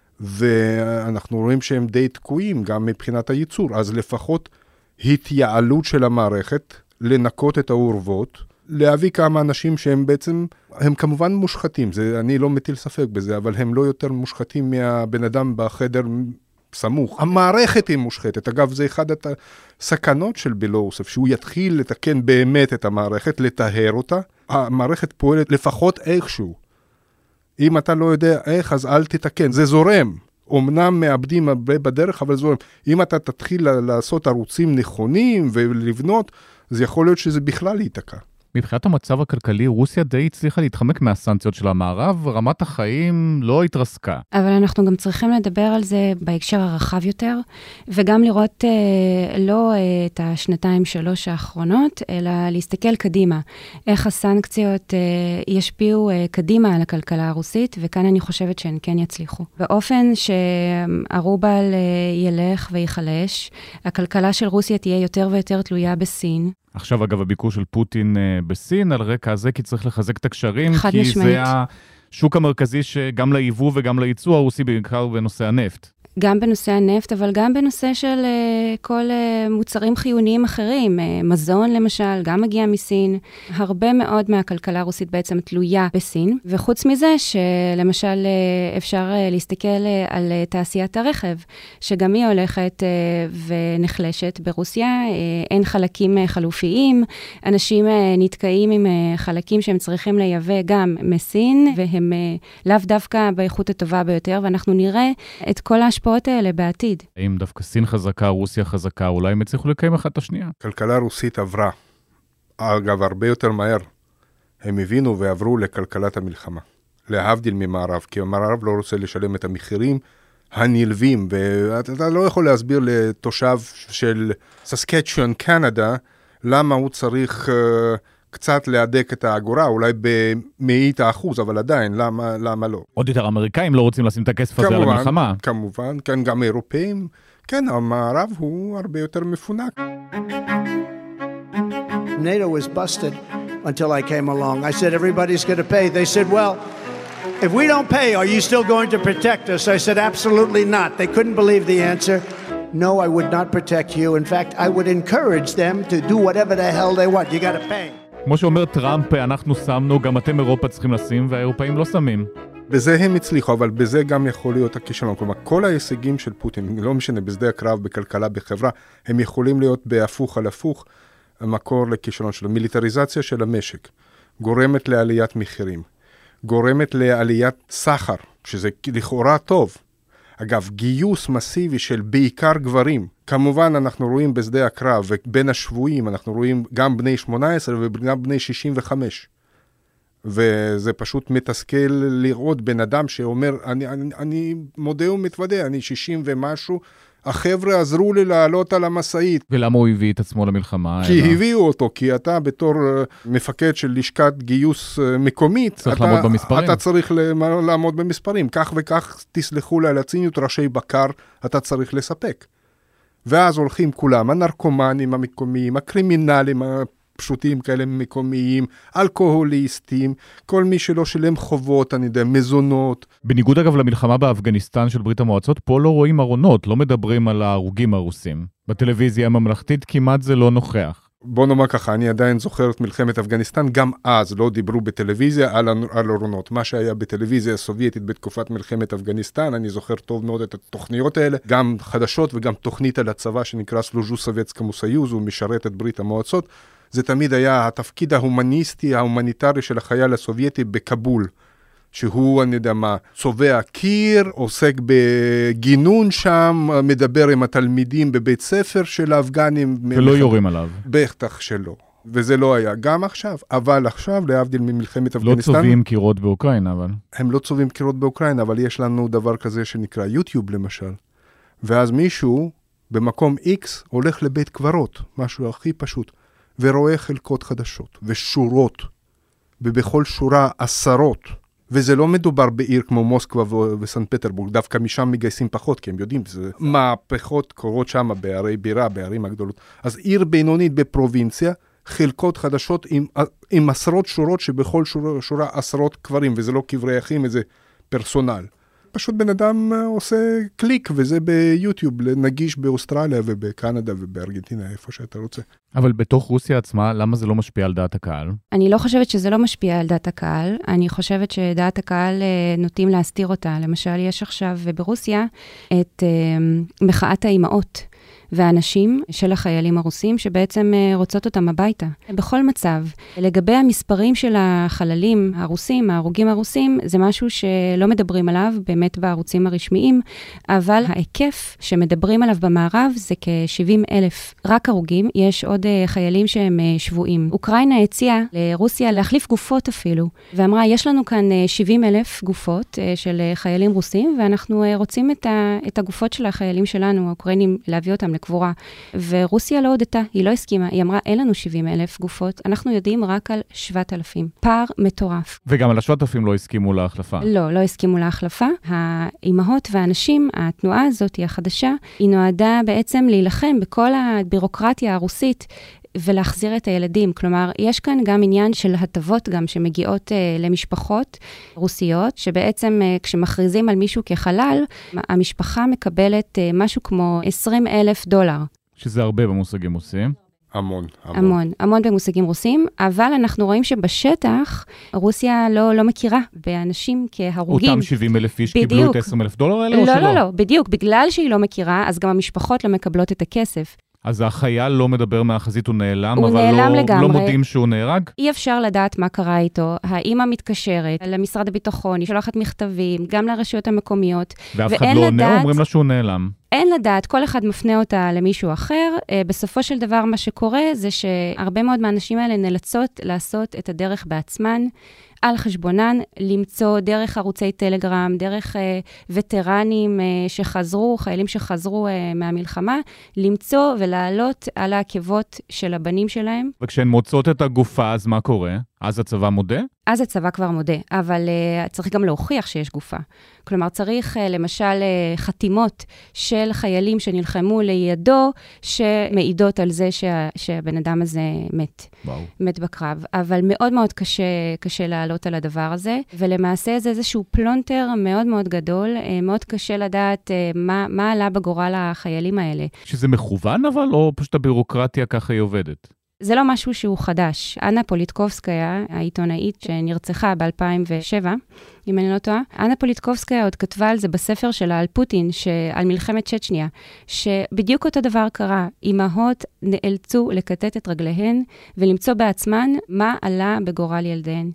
ואנחנו רואים שהם די תקועים גם מבחינת הייצור, אז לפחות התייעלות של המערכת, לנקות את האורוות, להביא כמה אנשים שהם בעצם, הם כמובן מושחתים, אני לא מטיל ספק בזה, אבל הם לא יותר מושחתים מהבן אדם בחדר סמוך. המערכת היא מושחתת. אגב, זה אחד הסכנות של בלורוסוב, שהוא יתחיל לתקן באמת את המערכת, לטהר אותה. המערכת פועלת לפחות איכשהו. אם אתה לא יודע איך, אז אל תתקן. זה זורם. אמנם מאבדים הרבה בדרך, אבל זורם. אם אתה תתחיל לעשות ערוצים נכונים ולבנות, זה יכול להיות שזה בכלל ייתקע. מבחינת המצב הכלכלי, רוסיה די הצליחה להתחמק מהסנקציות של המערב, רמת החיים לא התרסקה. אבל אנחנו גם צריכים לדבר על זה בהקשר הרחב יותר, וגם לראות לא את השנתיים-שלוש האחרונות, אלא להסתכל קדימה. איך הסנקציות ישפיעו קדימה על הכלכלה הרוסית, וכאן אני חושבת שהן כן יצליחו. באופן שהרובל ילך ויחלש, הכלכלה של רוסיה תהיה יותר ויותר תלויה בסין, עכשיו, אגב, הביקור של פוטין בסין, על רקע הזה, כי צריך לחזק את הקשרים, כי משמעית. זה השוק המרכזי שגם ליבוא וגם לייצוא הרוסי, בעיקר בנושא הנפט. גם בנושא הנפט, אבל גם בנושא של כל מוצרים חיוניים אחרים. מזון, למשל, גם מגיע מסין. הרבה מאוד מהכלכלה הרוסית בעצם תלויה בסין. וחוץ מזה, שלמשל אפשר להסתכל על תעשיית הרכב, שגם היא הולכת ונחלשת ברוסיה. אין חלקים חלופיים. אנשים נתקעים עם חלקים שהם צריכים לייבא גם מסין, והם לאו דווקא באיכות הטובה ביותר, ואנחנו נראה את כל ההשפעות האלה בעתיד. אם דווקא סין חזקה, רוסיה חזקה, אולי הם הצליחו לקיים אחת את השנייה. כלכלה רוסית עברה, אגב, הרבה יותר מהר. הם הבינו ועברו לכלכלת המלחמה. להבדיל ממערב, כי המערב לא רוצה לשלם את המחירים הנלווים, ואתה לא יכול להסביר לתושב של ססקצ'ואן, קנדה, למה הוא צריך קצת להדק את האגורה, אולי ב100%, אבל עדיין, למה לא? עוד יותר אמריקאים לא רוצים לשים את הכסף הזה על המלחמה. כמובן, כן, גם אירופאים. כן, המערב הוא הרבה יותר מפונק. NATO was busted until I came along. I said, everybody's going to pay. They said, well, if we don't pay, are you still going to protect us? I said, absolutely not. They couldn't believe the answer. No, I would not protect you. In fact, I would encourage them to do whatever the hell they want. You got to pay. כמו שאומר טראמפ, אנחנו שמנו, גם אתם אירופה צריכים לשים, והאירופאים לא שמים. בזה הם הצליחו, אבל בזה גם יכול להיות הכישלון. כלומר, כל ההישגים של פוטין, לא משנה, בשדה הקרב, בכלכלה, בחברה, הם יכולים להיות בהפוך על הפוך, המקור לכישלון שלו. מיליטריזציה של המשק, גורמת לעליית מחירים, גורמת לעליית סחר, שזה לכאורה טוב. אגב, גיוס מסיבי של בעיקר גברים. כמובן, אנחנו רואים בשדה הקרב, ובין השבויים, אנחנו רואים גם בני 18 וגם בני 65. וזה פשוט מתסכל לראות בן אדם שאומר, אני מודה ומתוודה, אני 60 ומשהו, החבר'ה עזרו לי לעלות על המשאית. ולמה הוא הביא את עצמו למלחמה? כי הביאו אותו, כי אתה בתור מפקד של לשכת גיוס מקומית, צריך לעמוד במספרים. אתה צריך לעמוד במספרים. כך וכך, תסלחו לה לציניות, ראשי בקר, אתה צריך לספק. ואז הולכים כולם, הנרקומנים המקומיים, הקרימינלים הפשוטים כאלה מקומיים, אלכוהוליסטים, כל מי שלא שילם חובות, אני יודע, מזונות. בניגוד אגב למלחמה באפגניסטן של ברית המועצות, פה לא רואים ארונות, לא מדברים על ההרוגים הרוסים. בטלוויזיה הממלכתית כמעט זה לא נוכח. בוא נאמר ככה, אני עדיין זוכר את מלחמת אפגניסטן, גם אז לא דיברו בטלוויזיה על ארונות. מה שהיה בטלוויזיה הסובייטית בתקופת מלחמת אפגניסטן, אני זוכר טוב מאוד את התוכניות האלה, גם חדשות וגם תוכנית על הצבא שנקרא סלוז'ו סובייטסקמו סויוז, הוא משרת את ברית המועצות. זה תמיד היה התפקיד ההומניסטי, ההומניטרי של החייל הסובייטי בקבול. שהוא, אני יודע מה, צובע קיר, עוסק בגינון שם, מדבר עם התלמידים בבית ספר של האפגנים. ולא יורים עליו. בטח שלא. וזה לא היה גם עכשיו, אבל עכשיו, להבדיל ממלחמת אפגניסטן. לא צובעים קירות באוקראינה, אבל. הם לא צובעים קירות באוקראינה, אבל יש לנו דבר כזה שנקרא יוטיוב למשל. ואז מישהו במקום X הולך לבית קברות, משהו הכי פשוט, ורואה חלקות חדשות ושורות, ובכל שורה עשרות. וזה לא מדובר בעיר כמו מוסקבה וסן פטרבורג, דווקא משם מגייסים פחות, כי הם יודעים, זה מהפכות קורות שם בערי בירה, בערים הגדולות. אז עיר בינונית בפרובינציה, חלקות חדשות עם עשרות שורות, שבכל שורה עשרות קברים, וזה לא קברי אחים, זה פרסונל. פשוט בן אדם עושה קליק, וזה ביוטיוב, נגיש באוסטרליה ובקנדה ובארגנטינה, איפה שאתה רוצה. אבל בתוך רוסיה עצמה, למה זה לא משפיע על דעת הקהל? אני לא חושבת שזה לא משפיע על דעת הקהל, אני חושבת שדעת הקהל נוטים להסתיר אותה. למשל, יש עכשיו ברוסיה את מחאת האימהות. והאנשים של החיילים הרוסים שבעצם רוצות אותם הביתה. בכל מצב, לגבי המספרים של החללים הרוסים, ההרוגים הרוסים, זה משהו שלא מדברים עליו באמת בערוצים הרשמיים, אבל ההיקף שמדברים עליו במערב זה כ-70,000 רק הרוגים, יש עוד חיילים שהם שבועים. אוקראינה הציעה לרוסיה להחליף גופות אפילו, ואמרה, יש לנו כאן 70,000 גופות של חיילים רוסים, ואנחנו רוצים את הגופות של החיילים שלנו, האוקראינים, להביא אותם לקבורה. ורוסיה לא הודתה, היא לא הסכימה, היא אמרה, אין לנו 70,000 גופות, אנחנו יודעים רק על 7,000. פער מטורף. וגם על 7,000 לא הסכימו להחלפה. לא הסכימו להחלפה. האימהות והאנשים, התנועה הזאת, היא החדשה, היא נועדה בעצם להילחם בכל הבירוקרטיה הרוסית, ולהחזיר את הילדים. כלומר, יש כאן גם עניין של הטבות גם שמגיעות למשפחות רוסיות, שבעצם כשמכריזים על מישהו כחלל, המשפחה מקבלת משהו כמו $20,000. שזה הרבה במושגים רוסיים. המון במושגים רוסים, אבל אנחנו רואים שבשטח רוסיה לא מכירה באנשים כהרוגים. אותם 70,000 איש קיבלו את $20,000 האלה או שלא? לא, בדיוק. בגלל שהיא לא מכירה, אז גם המשפחות לא מקבלות את הכסף. אז החייל לא מדבר מהחזית, הוא נעלם, הוא אבל נעלם לא מודים שהוא נהרג? אי אפשר לדעת מה קרה איתו. האמא מתקשרת למשרד הביטחון, היא שולחת מכתבים, גם לרשויות המקומיות. ואף אחד לא עונה, אומרים לה שהוא נעלם. אין לדעת, כל אחד מפנה אותה למישהו אחר. בסופו של דבר מה שקורה זה שהרבה מאוד מהאנשים האלה נאלצות לעשות את הדרך בעצמן, על חשבונן, למצוא דרך ערוצי טלגרם, דרך וטרנים שחזרו, חיילים שחזרו מהמלחמה, למצוא ולעלות על העקבות של הבנים שלהם. וכשהן מוצאות את הגופה, אז מה קורה? אז הצבא מודה? אז הצבא כבר מודה, אבל צריך גם להוכיח שיש גופה. כלומר, צריך למשל חתימות של חיילים שנלחמו לידו, שמעידות על זה שהבן אדם הזה מת. וואו. מת בקרב. אבל מאוד מאוד קשה לעלות על הדבר הזה, ולמעשה זה איזשהו פלונטר מאוד מאוד גדול, מאוד קשה לדעת מה עלה בגורל החיילים האלה. שזה מכוון אבל, או פשוט הבירוקרטיה ככה היא עובדת? זה לא משהו שהוא חדש. אנה פוליטקובסקיה, העיתונאית שנרצחה ב-2007, אם אני לא טועה, אנה פוליטקובסקיה עוד כתבה על זה בספר שלה, על פוטין, על מלחמת צ'צ'ניה, שבדיוק אותו דבר קרה. אמהות נאלצו לקטט את רגליהן ולמצוא בעצמן מה עלה בגורל ילדיהן.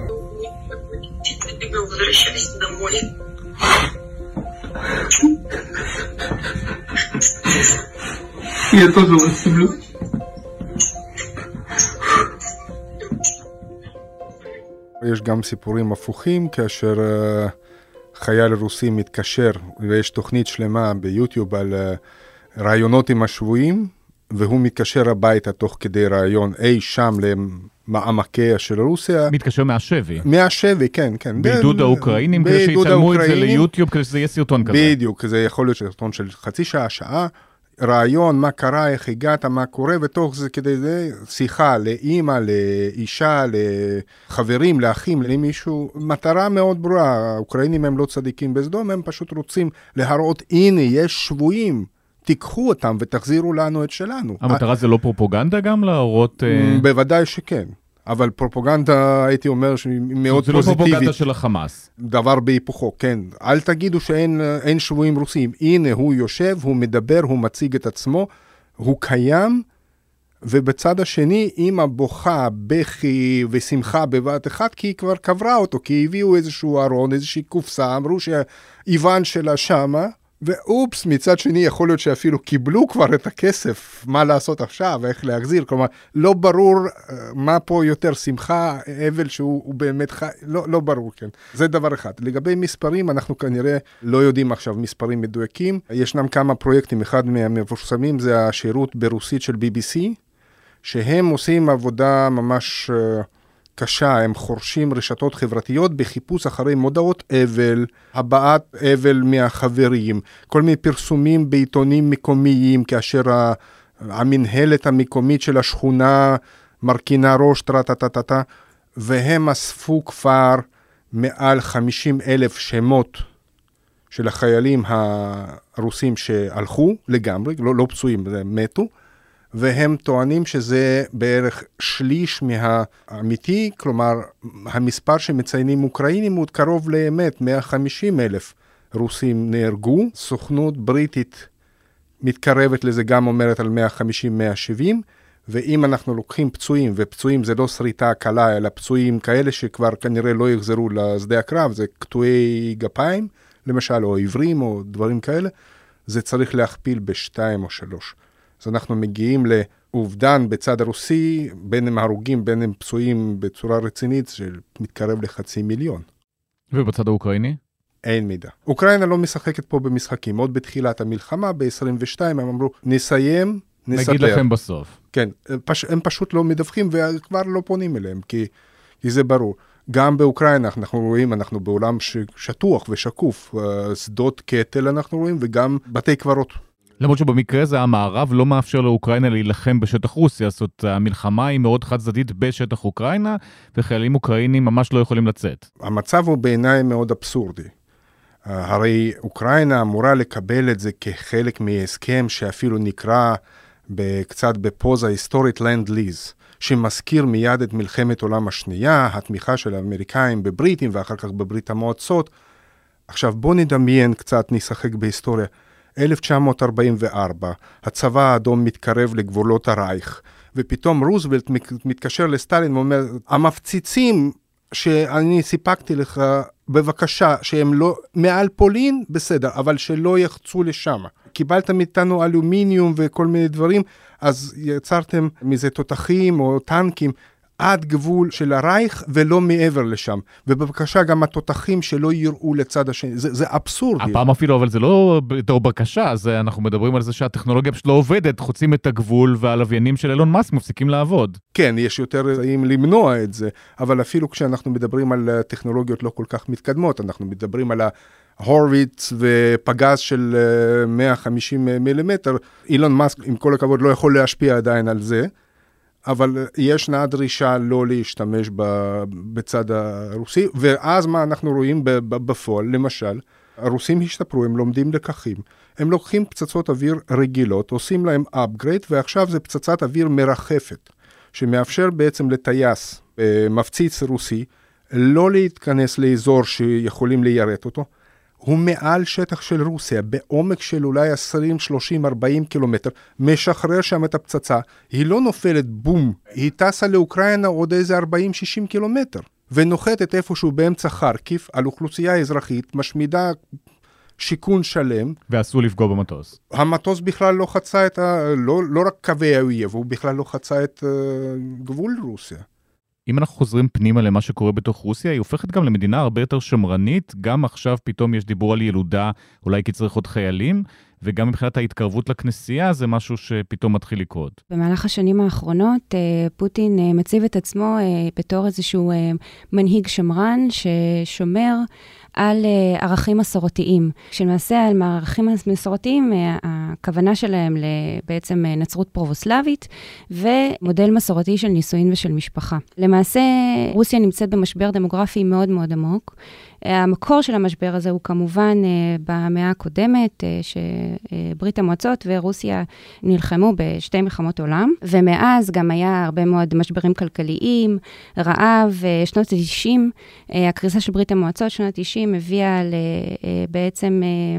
Возвращайся домой. Я тоже вас люблю. יש גם סיפורים הפוכים, כאשר חייל רוסי מתקשר, ויש תוכנית שלמה ביוטיוב על רעיונות עם השבויים, והוא מתקשר הביתה תוך כדי רעיון אי שם למעמקיה של רוסיה. מתקשר מהשבי. מהשבי, כן, כן. בעידוד האוקראינים, כדי שיצלמו את זה ליוטיוב, כדי שזה יהיה סרטון כזה. בדיוק, זה יכול להיות סרטון של חצי שעה, שעה, רעיון, מה קרה, איך הגעת, מה קורה, ותוך זה כדי זה שיחה לאמא, לאישה, לחברים, לאחים, למישהו. מטרה מאוד ברורה, האוקראינים הם לא צדיקים בסדום, הם פשוט רוצים להראות, הנה, יש שבויים. תיקחו אותם ותחזירו לנו את שלנו. המטרה זה לא פרופוגנדה גם להראות? בוודאי שכן. אבל פרופוגנדה, הייתי אומר, מאוד פוזיטיבית. זה לא פרופוגנדה של החמאס. דבר בהיפוכו, כן. אל תגידו שאין שבויים רוסים. הנה, הוא יושב, הוא מדבר, הוא מציג את עצמו, הוא קיים, ובצד השני, אמא בוכה, בכי ושמחה בבת אחת, כי היא כבר קברה אותו, כי הביאו איזשהו ארון, איזושהי קופסה, אמרו שהאיוון שלה שמה, ואופס, מצד שני יכול להיות שאפילו קיבלו כבר את הכסף, מה לעשות עכשיו, איך להחזיר, כלומר, לא ברור מה פה יותר שמחה, אבל שהוא באמת חי, לא ברור, כן. זה דבר אחד. לגבי מספרים, אנחנו כנראה לא יודעים עכשיו מספרים מדויקים. ישנם כמה פרויקטים, אחד מהמפורסמים זה השירות ברוסית של BBC, שהם עושים עבודה ממש קשה, הם חורשים רשתות חברתיות בחיפוש אחרי מודעות אבל, הבעת אבל מהחברים, כל מיני פרסומים בעיתונים מקומיים, כאשר המנהלת המקומית של השכונה מרכינה ראש, טרטטטטה, והם אספו כבר מעל 50,000 שמות של החיילים הרוסים שהלכו לגמרי, לא פצועים, מתו, והם טוענים שזה בערך שליש מהאמיתי, כלומר, המספר שמציינים אוקראינים הוא קרוב לאמת, 150,000 רוסים נהרגו. סוכנות בריטית מתקרבת לזה, גם אומרת על 150-170, ואם אנחנו לוקחים פצועים, ופצועים זה לא שריטה קלה, אלא פצועים כאלה שכבר כנראה לא יחזרו לשדה הקרב, זה קטועי גפיים, למשל, או עיוורים, או דברים כאלה, זה צריך להכפיל ב2 או 3. אז אנחנו מגיעים לאובדן בצד הרוסי, בין הם הרוגים, בין הם פצועים בצורה רצינית, שמתקרב ל500,000. ובצד האוקראיני? אין מידע. אוקראינה לא משחקת פה במשחקים. עוד בתחילת המלחמה, ב-22, הם אמרו, נסיים, נסדר. נגיד לכם בסוף. כן, הם פשוט לא מדווחים, וכבר לא פונים אליהם, כי זה ברור. גם באוקראינה אנחנו רואים, אנחנו בעולם שטוח ושקוף, שדות קטל אנחנו רואים, וגם בתי קברות. למרות שבמקרה הזה המערב לא מאפשר לאוקראינה להילחם בשטח רוסיה, זאת המלחמה היא מאוד חד צדדית בשטח אוקראינה, וחיילים אוקראינים ממש לא יכולים לצאת. המצב הוא בעיניי מאוד אבסורדי. הרי אוקראינה אמורה לקבל את זה כחלק מהסכם שאפילו נקרא קצת בפוזה היסטורית Land Lease, שמזכיר מיד את מלחמת עולם השנייה, התמיכה של האמריקאים בבריטים ואחר כך בברית המועצות. עכשיו בוא נדמיין קצת, נשחק בהיסטוריה. 1944, הצבא האדום מתקרב לגבולות הרייך, ופתאום רוזוולט מתקשר לסטלין ואומר, המפציצים שאני סיפקתי לך, בבקשה, שהם לא מעל פולין, בסדר, אבל שלא יחצו לשם. קיבלתם איתנו אלומיניום וכל מיני דברים, אז יצרתם מזה תותחים או טנקים, עד גבול של הרייך ולא מעבר לשם. ובבקשה גם התותחים שלא יראו לצד השני. זה אבסורדי. הפעם אפילו, אבל זה לא בתור בקשה, אנחנו מדברים על זה שהטכנולוגיה פשוט לא עובדת, חוצים את הגבול והלוויינים של אילון מאסק מפסיקים לעבוד. כן, יש יותר אם למנוע את זה, אבל אפילו כשאנחנו מדברים על טכנולוגיות לא כל כך מתקדמות, אנחנו מדברים על הורוויץ ופגז של 150 מילימטר, אילון מאסק עם כל הכבוד לא יכול להשפיע עדיין על זה, אבל ישנה דרישה לא להשתמש בצד הרוסי, ואז מה אנחנו רואים בפועל, למשל, הרוסים השתפרו, הם לומדים לקחים, הם לוקחים פצצות אוויר רגילות, עושים להם upgrade, ועכשיו זה פצצת אוויר מרחפת, שמאפשר בעצם לטייס, מפציץ רוסי, לא להתכנס לאזור שיכולים ליירט אותו, הוא מעל שטח של רוסיה, בעומק של אולי 20, 30, 40 קילומטר, משחרר שם את הפצצה, היא לא נופלת בום, היא טסה לאוקראינה עוד איזה 40, 60 קילומטר, ונוחתת איפשהו באמצע חרקיף, על אוכלוסייה אזרחית, משמידה שיכון שלם. ואסור לפגוע במטוס. המטוס בכלל לא חצה לא רק קווי האויב, הוא בכלל לא חצה את גבול רוסיה. אם אנחנו חוזרים פנימה למה שקורה בתוך רוסיה, היא הופכת גם למדינה הרבה יותר שמרנית, גם עכשיו פתאום יש דיבור על ילודה, אולי כי צריך עוד חיילים, וגם מבחינת ההתקרבות לכנסייה זה משהו שפתאום מתחיל לקרות. במהלך השנים האחרונות, פוטין מציב את עצמו בתור איזשהו מנהיג שמרן ששומר על ערכים מסורתיים. כשנעשה על ערכים מסורתיים, הכוונה שלהם בעצם נצרות פרובוסלבית, ומודל מסורתי של נישואין ושל משפחה. למעשה, רוסיה נמצאת במשבר דמוגרפי מאוד מאוד עמוק. המקור של המשבר הזה הוא כמובן במאה הקודמת, שברית המועצות ורוסיה נלחמו בשתי מלחמות עולם, ומאז גם היה הרבה מאוד משברים כלכליים, רעב, שנות ה-90, הקריסה של ברית המועצות, שנות ה-90, הביאה בעצם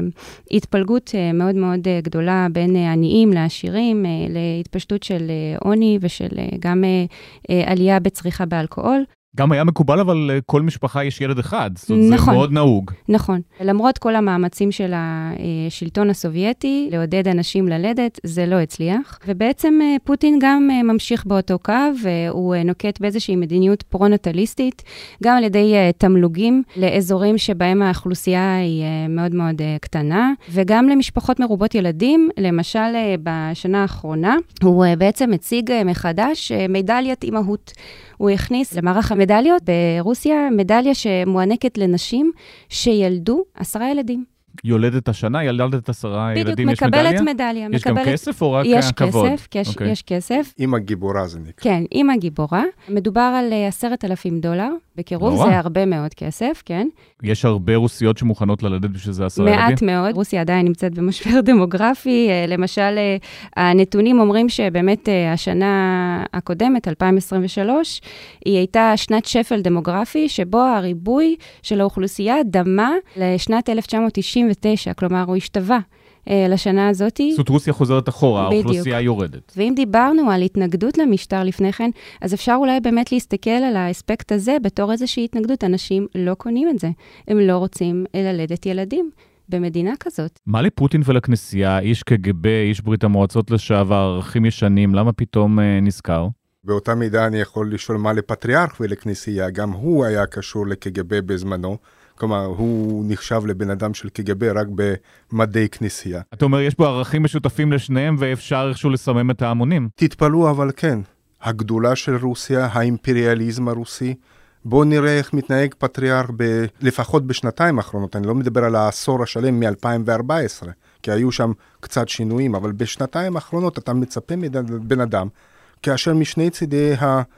התפלגות מאוד מאוד גדולה בין עניים לעשירים, להתפשטות של עוני ושל גם עלייה בצריכה באלכוהול. גם היה מקובל, אבל כל משפחה יש ילד אחד. זאת אומרת, נכון, זה מאוד נהוג. נכון. למרות כל המאמצים של השלטון הסובייטי, לעודד אנשים ללדת, זה לא הצליח. ובעצם פוטין גם ממשיך באותו קו, הוא נוקט באיזושהי מדיניות פרו-נטליסטית, גם על ידי תמלוגים לאזורים שבהם האוכלוסייה היא מאוד מאוד קטנה, וגם למשפחות מרובות ילדים, למשל בשנה האחרונה, הוא בעצם מציג מחדש מדליית אימהות. הוא הכניס למערך המדליות ברוסיה, מדליה שמוענקת לנשים שילדו 10 ילדים. יולדת השנה, ילדת 10 ילדים, יש מדליה? בדיוק, מקבלת מדליה. יש גם כסף או רק כבוד? יש כסף. אמא גיבורה זה נקרא. כן, אמא גיבורה. מדובר על $10,000, בקירוב זה הרבה מאוד כסף, כן. יש הרבה רוסיות שמוכנות ללדת בשביל זה 10 ילדים? מעט מאוד. רוסיה עדיין נמצאת במשבר דמוגרפי. למשל, הנתונים אומרים שבאמת השנה הקודמת, 2023, היא הייתה שנת שפל דמוגרפי, שבו הריבוי של האוכלוסייה דמה לשנת 1999, כלומר, הוא השתווה לשנה הזאת. זאת רוסיה חוזרת אחורה, האוכלוסייה יורדת. ואם דיברנו על התנגדות למשטר לפני כן, אז אפשר אולי באמת להסתכל על האספקט הזה בתור איזושהי התנגדות. אנשים לא קונים את זה. הם לא רוצים ללדת ילדים במדינה כזאת. מה לפוטין ולכנסייה, איש קג"ב, איש ברית המועצות לשעבר, ערכים ישנים, למה פתאום נזכר? באותה מידה אני יכול לשאול מה לפטריארך ולכנסייה, גם הוא היה קשור לקג"ב בזמנו, כלומר, הוא נחשב לבן אדם של קג"ב רק במדי כנסייה. אתה אומר, יש בו ערכים משותפים לשניהם, ואפשר איכשהו לסמם את ההמונים. תתפלאו, אבל כן. הגדולה של רוסיה, האימפריאליזם הרוסי, בואו נראה איך מתנהג פטריארך לפחות בשנתיים האחרונות. אני לא מדבר על העשור השלם מ-2014, כי היו שם קצת שינויים, אבל בשנתיים האחרונות אתה מצפה מבן אדם, כאשר משני צידי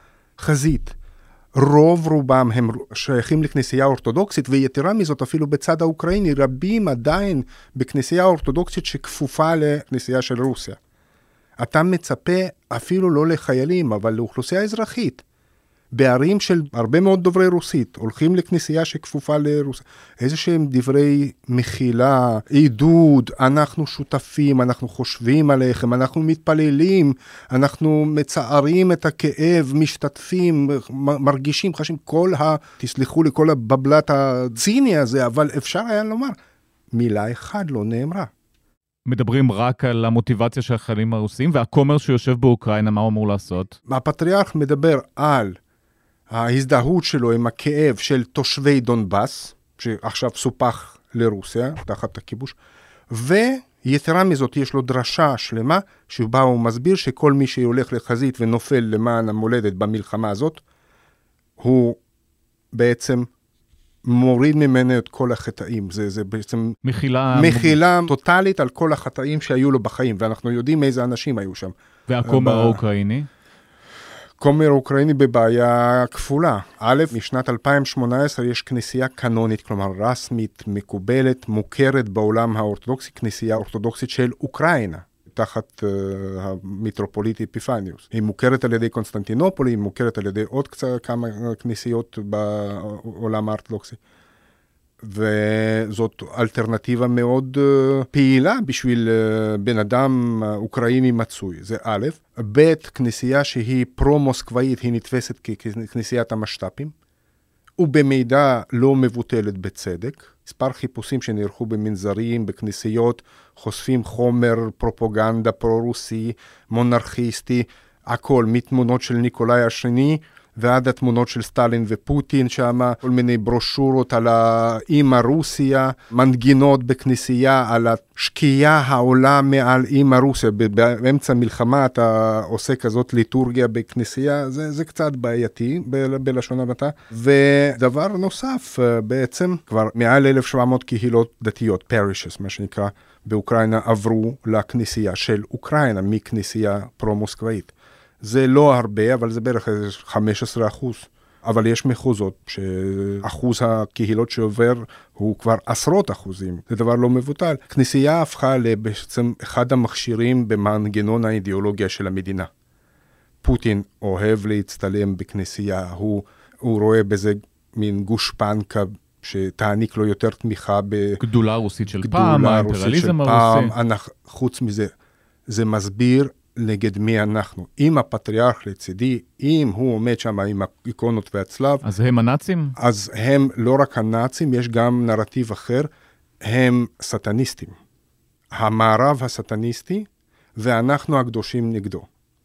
החזית, רובם הם שייכים לכנסייה אורתודוקסית, ויתרה מזאת אפילו בצד האוקראיני, רבים עדיין בכנסייה אורתודוקסית שכפופה לכנסייה של רוסיה. אתה מצפה אפילו לא לחיילים, אבל לאוכלוסייה אזרחית. בערים של הרבה מאוד דוברי רוסית, הולכים לכנסייה שכפופה לרוסיה. איזה שהם דברי מחילה, עידוד, אנחנו שותפים, אנחנו חושבים עליכם, אנחנו מתפללים, אנחנו מצערים את הכאב, משתתפים, מרגישים, חשים, תסלחו לי, כל הבבלת הציני הזה, אבל אפשר היה לומר, מילה אחד לא נאמרה. מדברים רק על המוטיבציה של החיילים הרוסים, והכומר שיושב באוקראינה, מה הוא אמור לעשות? הפטריארך מדבר על ההזדהות שלו עם הכאב של תושבי דונבאס, שעכשיו סופח לרוסיה, תחת הכיבוש, ויתרה מזאת יש לו דרשה שלמה, שבה הוא מסביר שכל מי שהולך לחזית ונופל למען המולדת במלחמה הזאת, הוא בעצם מוריד ממנו את כל החטאים. זה בעצם מחילה טוטלית על כל החטאים שהיו לו בחיים, ואנחנו יודעים איזה אנשים היו שם. והכומר האוקראיני? כומר האוקראיני בבעיה כפולה. א', משנת 2018 יש כנסייה קנונית, כלומר רסמית, מקובלת, מוכרת בעולם האורתודוקסי, כנסייה אורתודוקסית של אוקראינה, תחת המיטרופוליט אפיפניוס. היא מוכרת על ידי קונסטנטינופול, היא מוכרת על ידי עוד כמה כנסיות בעולם האורתודוקסי. וזאת אלטרנטיבה מאוד פעילה בשביל בן אדם אוקראיני מצוי, זה א', ב', כנסייה שהיא פרו-מוסקבאית, היא נתפסת ככנסיית המשת"פים, ובמידה לא מבוטלת בצדק. מספר חיפושים שנערכו במנזרים, בכנסיות, חושפים חומר פרופוגנדה פרו-רוסי, מונרכיסטי, הכל, מתמונות של ניקולאי השני, ועד התמונות של סטלין ופוטין שם, כל מיני ברושורות על אימא רוסיה, מנגינות בכנסייה על השקיעה העולה מעל אימא רוסיה. באמצע מלחמה אתה עושה כזאת ליטורגיה בכנסייה, זה קצת בעייתי בלשון המעטה. ודבר נוסף, בעצם כבר מעל 1,700 קהילות דתיות, parishes, מה שנקרא, באוקראינה עברו לכנסייה של אוקראינה, מכנסייה פרו-מוסקבאית. זה לא הרבה, אבל זה בערך 15%. אבל יש מחוזות שאחוז הקהילות שעובר הוא כבר עשרות אחוזים. זה דבר לא מבוטל. כנסייה הפכה בעצם אחד המכשירים במנגנון האידיאולוגיה של המדינה. פוטין אוהב להצטלם בכנסייה, הוא רואה בזה מין גושפנקה שתעניק לו יותר תמיכה גדולה רוסית של פעם, האימפריאליזם הרוסי. חוץ מזה, זה מסביר נגד מי אנחנו. אם הפטריארך לצידי, אם הוא עומד שם עם האיקונות והצלב. אז הם הנאצים? אז הם לא רק הנאצים, יש גם נרטיב אחר, הם סטניסטים. המערב הסטניסטי, ואנחנו הקדושים נגדו.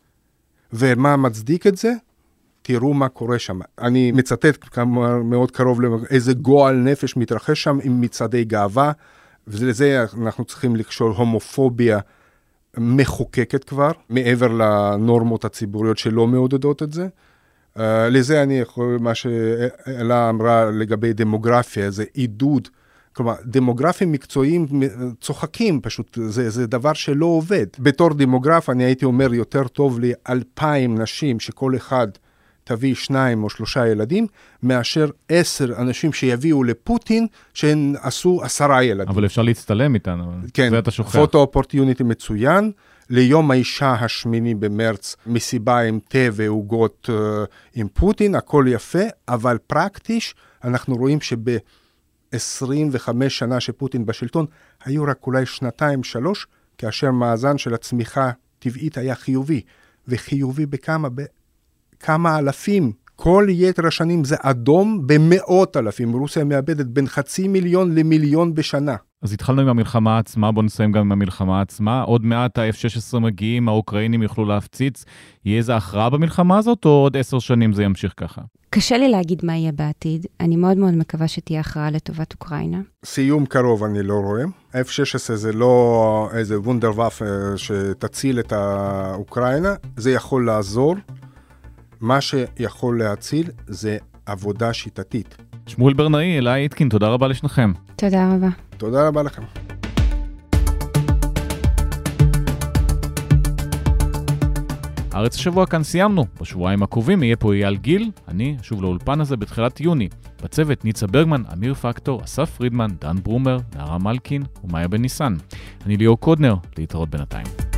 ומה מצדיק את זה? תראו מה קורה שם. אני מצטט כמה מאוד קרוב לאיזה גועל נפש מתרחש שם עם מצעדי גאווה, ולזה אנחנו צריכים לקשור הומופוביה מחוקקת כבר, מעבר לנורמות הציבוריות שלא מעודדות את זה. לזה אני יכול, מה שאלה אמרה לגבי דמוגרפיה, זה עידוד, כלומר, דמוגרפים מקצועיים צוחקים פשוט, זה דבר שלא עובד. בתור דמוגרף אני הייתי אומר יותר טוב לי 2,000 נשים שכל אחד תביא 2 או 3 ילדים, מאשר 10 אנשים שיביאו לפוטין שהן עשו 10 ילדים. אבל אפשר להצטלם איתנו, כן, זה אתה שוכח. פוטו אופורטיוניטי מצוין, ליום האישה השמיני במרץ, מסיבה עם תה ועוגות עם פוטין, הכל יפה, אבל פרקטיש, אנחנו רואים שב-25 שנה שפוטין בשלטון, היו רק אולי 2-3, כאשר מאזן של הצמיחה טבעית היה חיובי, וחיובי כמה אלפים. כל יתר השנים זה אדום במאות אלפים. רוסיה מאבדת בין 500,000 ל1,000,000 בשנה. אז התחלנו עם המלחמה עצמה, בוא נסיים גם עם המלחמה עצמה. עוד מעט ה-F-16 מגיעים, האוקראינים יוכלו להפציץ. יהיה איזה הכרעה במלחמה הזאת, או עוד 10 שנים זה ימשיך ככה? קשה לי להגיד מה יהיה בעתיד. אני מאוד מאוד מקווה שתהיה הכרעה לטובת אוקראינה. סיום קרוב אני לא רואה. F-16 זה לא איזה וונדרוואף שתציל את האוקראינה. זה יכול לעזור. מה שיכול להציל זה עבודה שיטתית. שמואל ברנאי, אלה איתקין, תודה רבה לשניכם. תודה רבה. תודה רבה לכם. הארץ השבוע כאן סיימנו. בשבועיים הקרובים יהיה פה אייל גיל, אני אשוב לאולפן הזה בתחילת יוני. בצוות ניצה ברגמן, אמיר פקטור, אסף פרידמן, דן ברומר, נערה מלקין ומאיה בן ניסן. אני ליאור קודנר, להתראות בינתיים.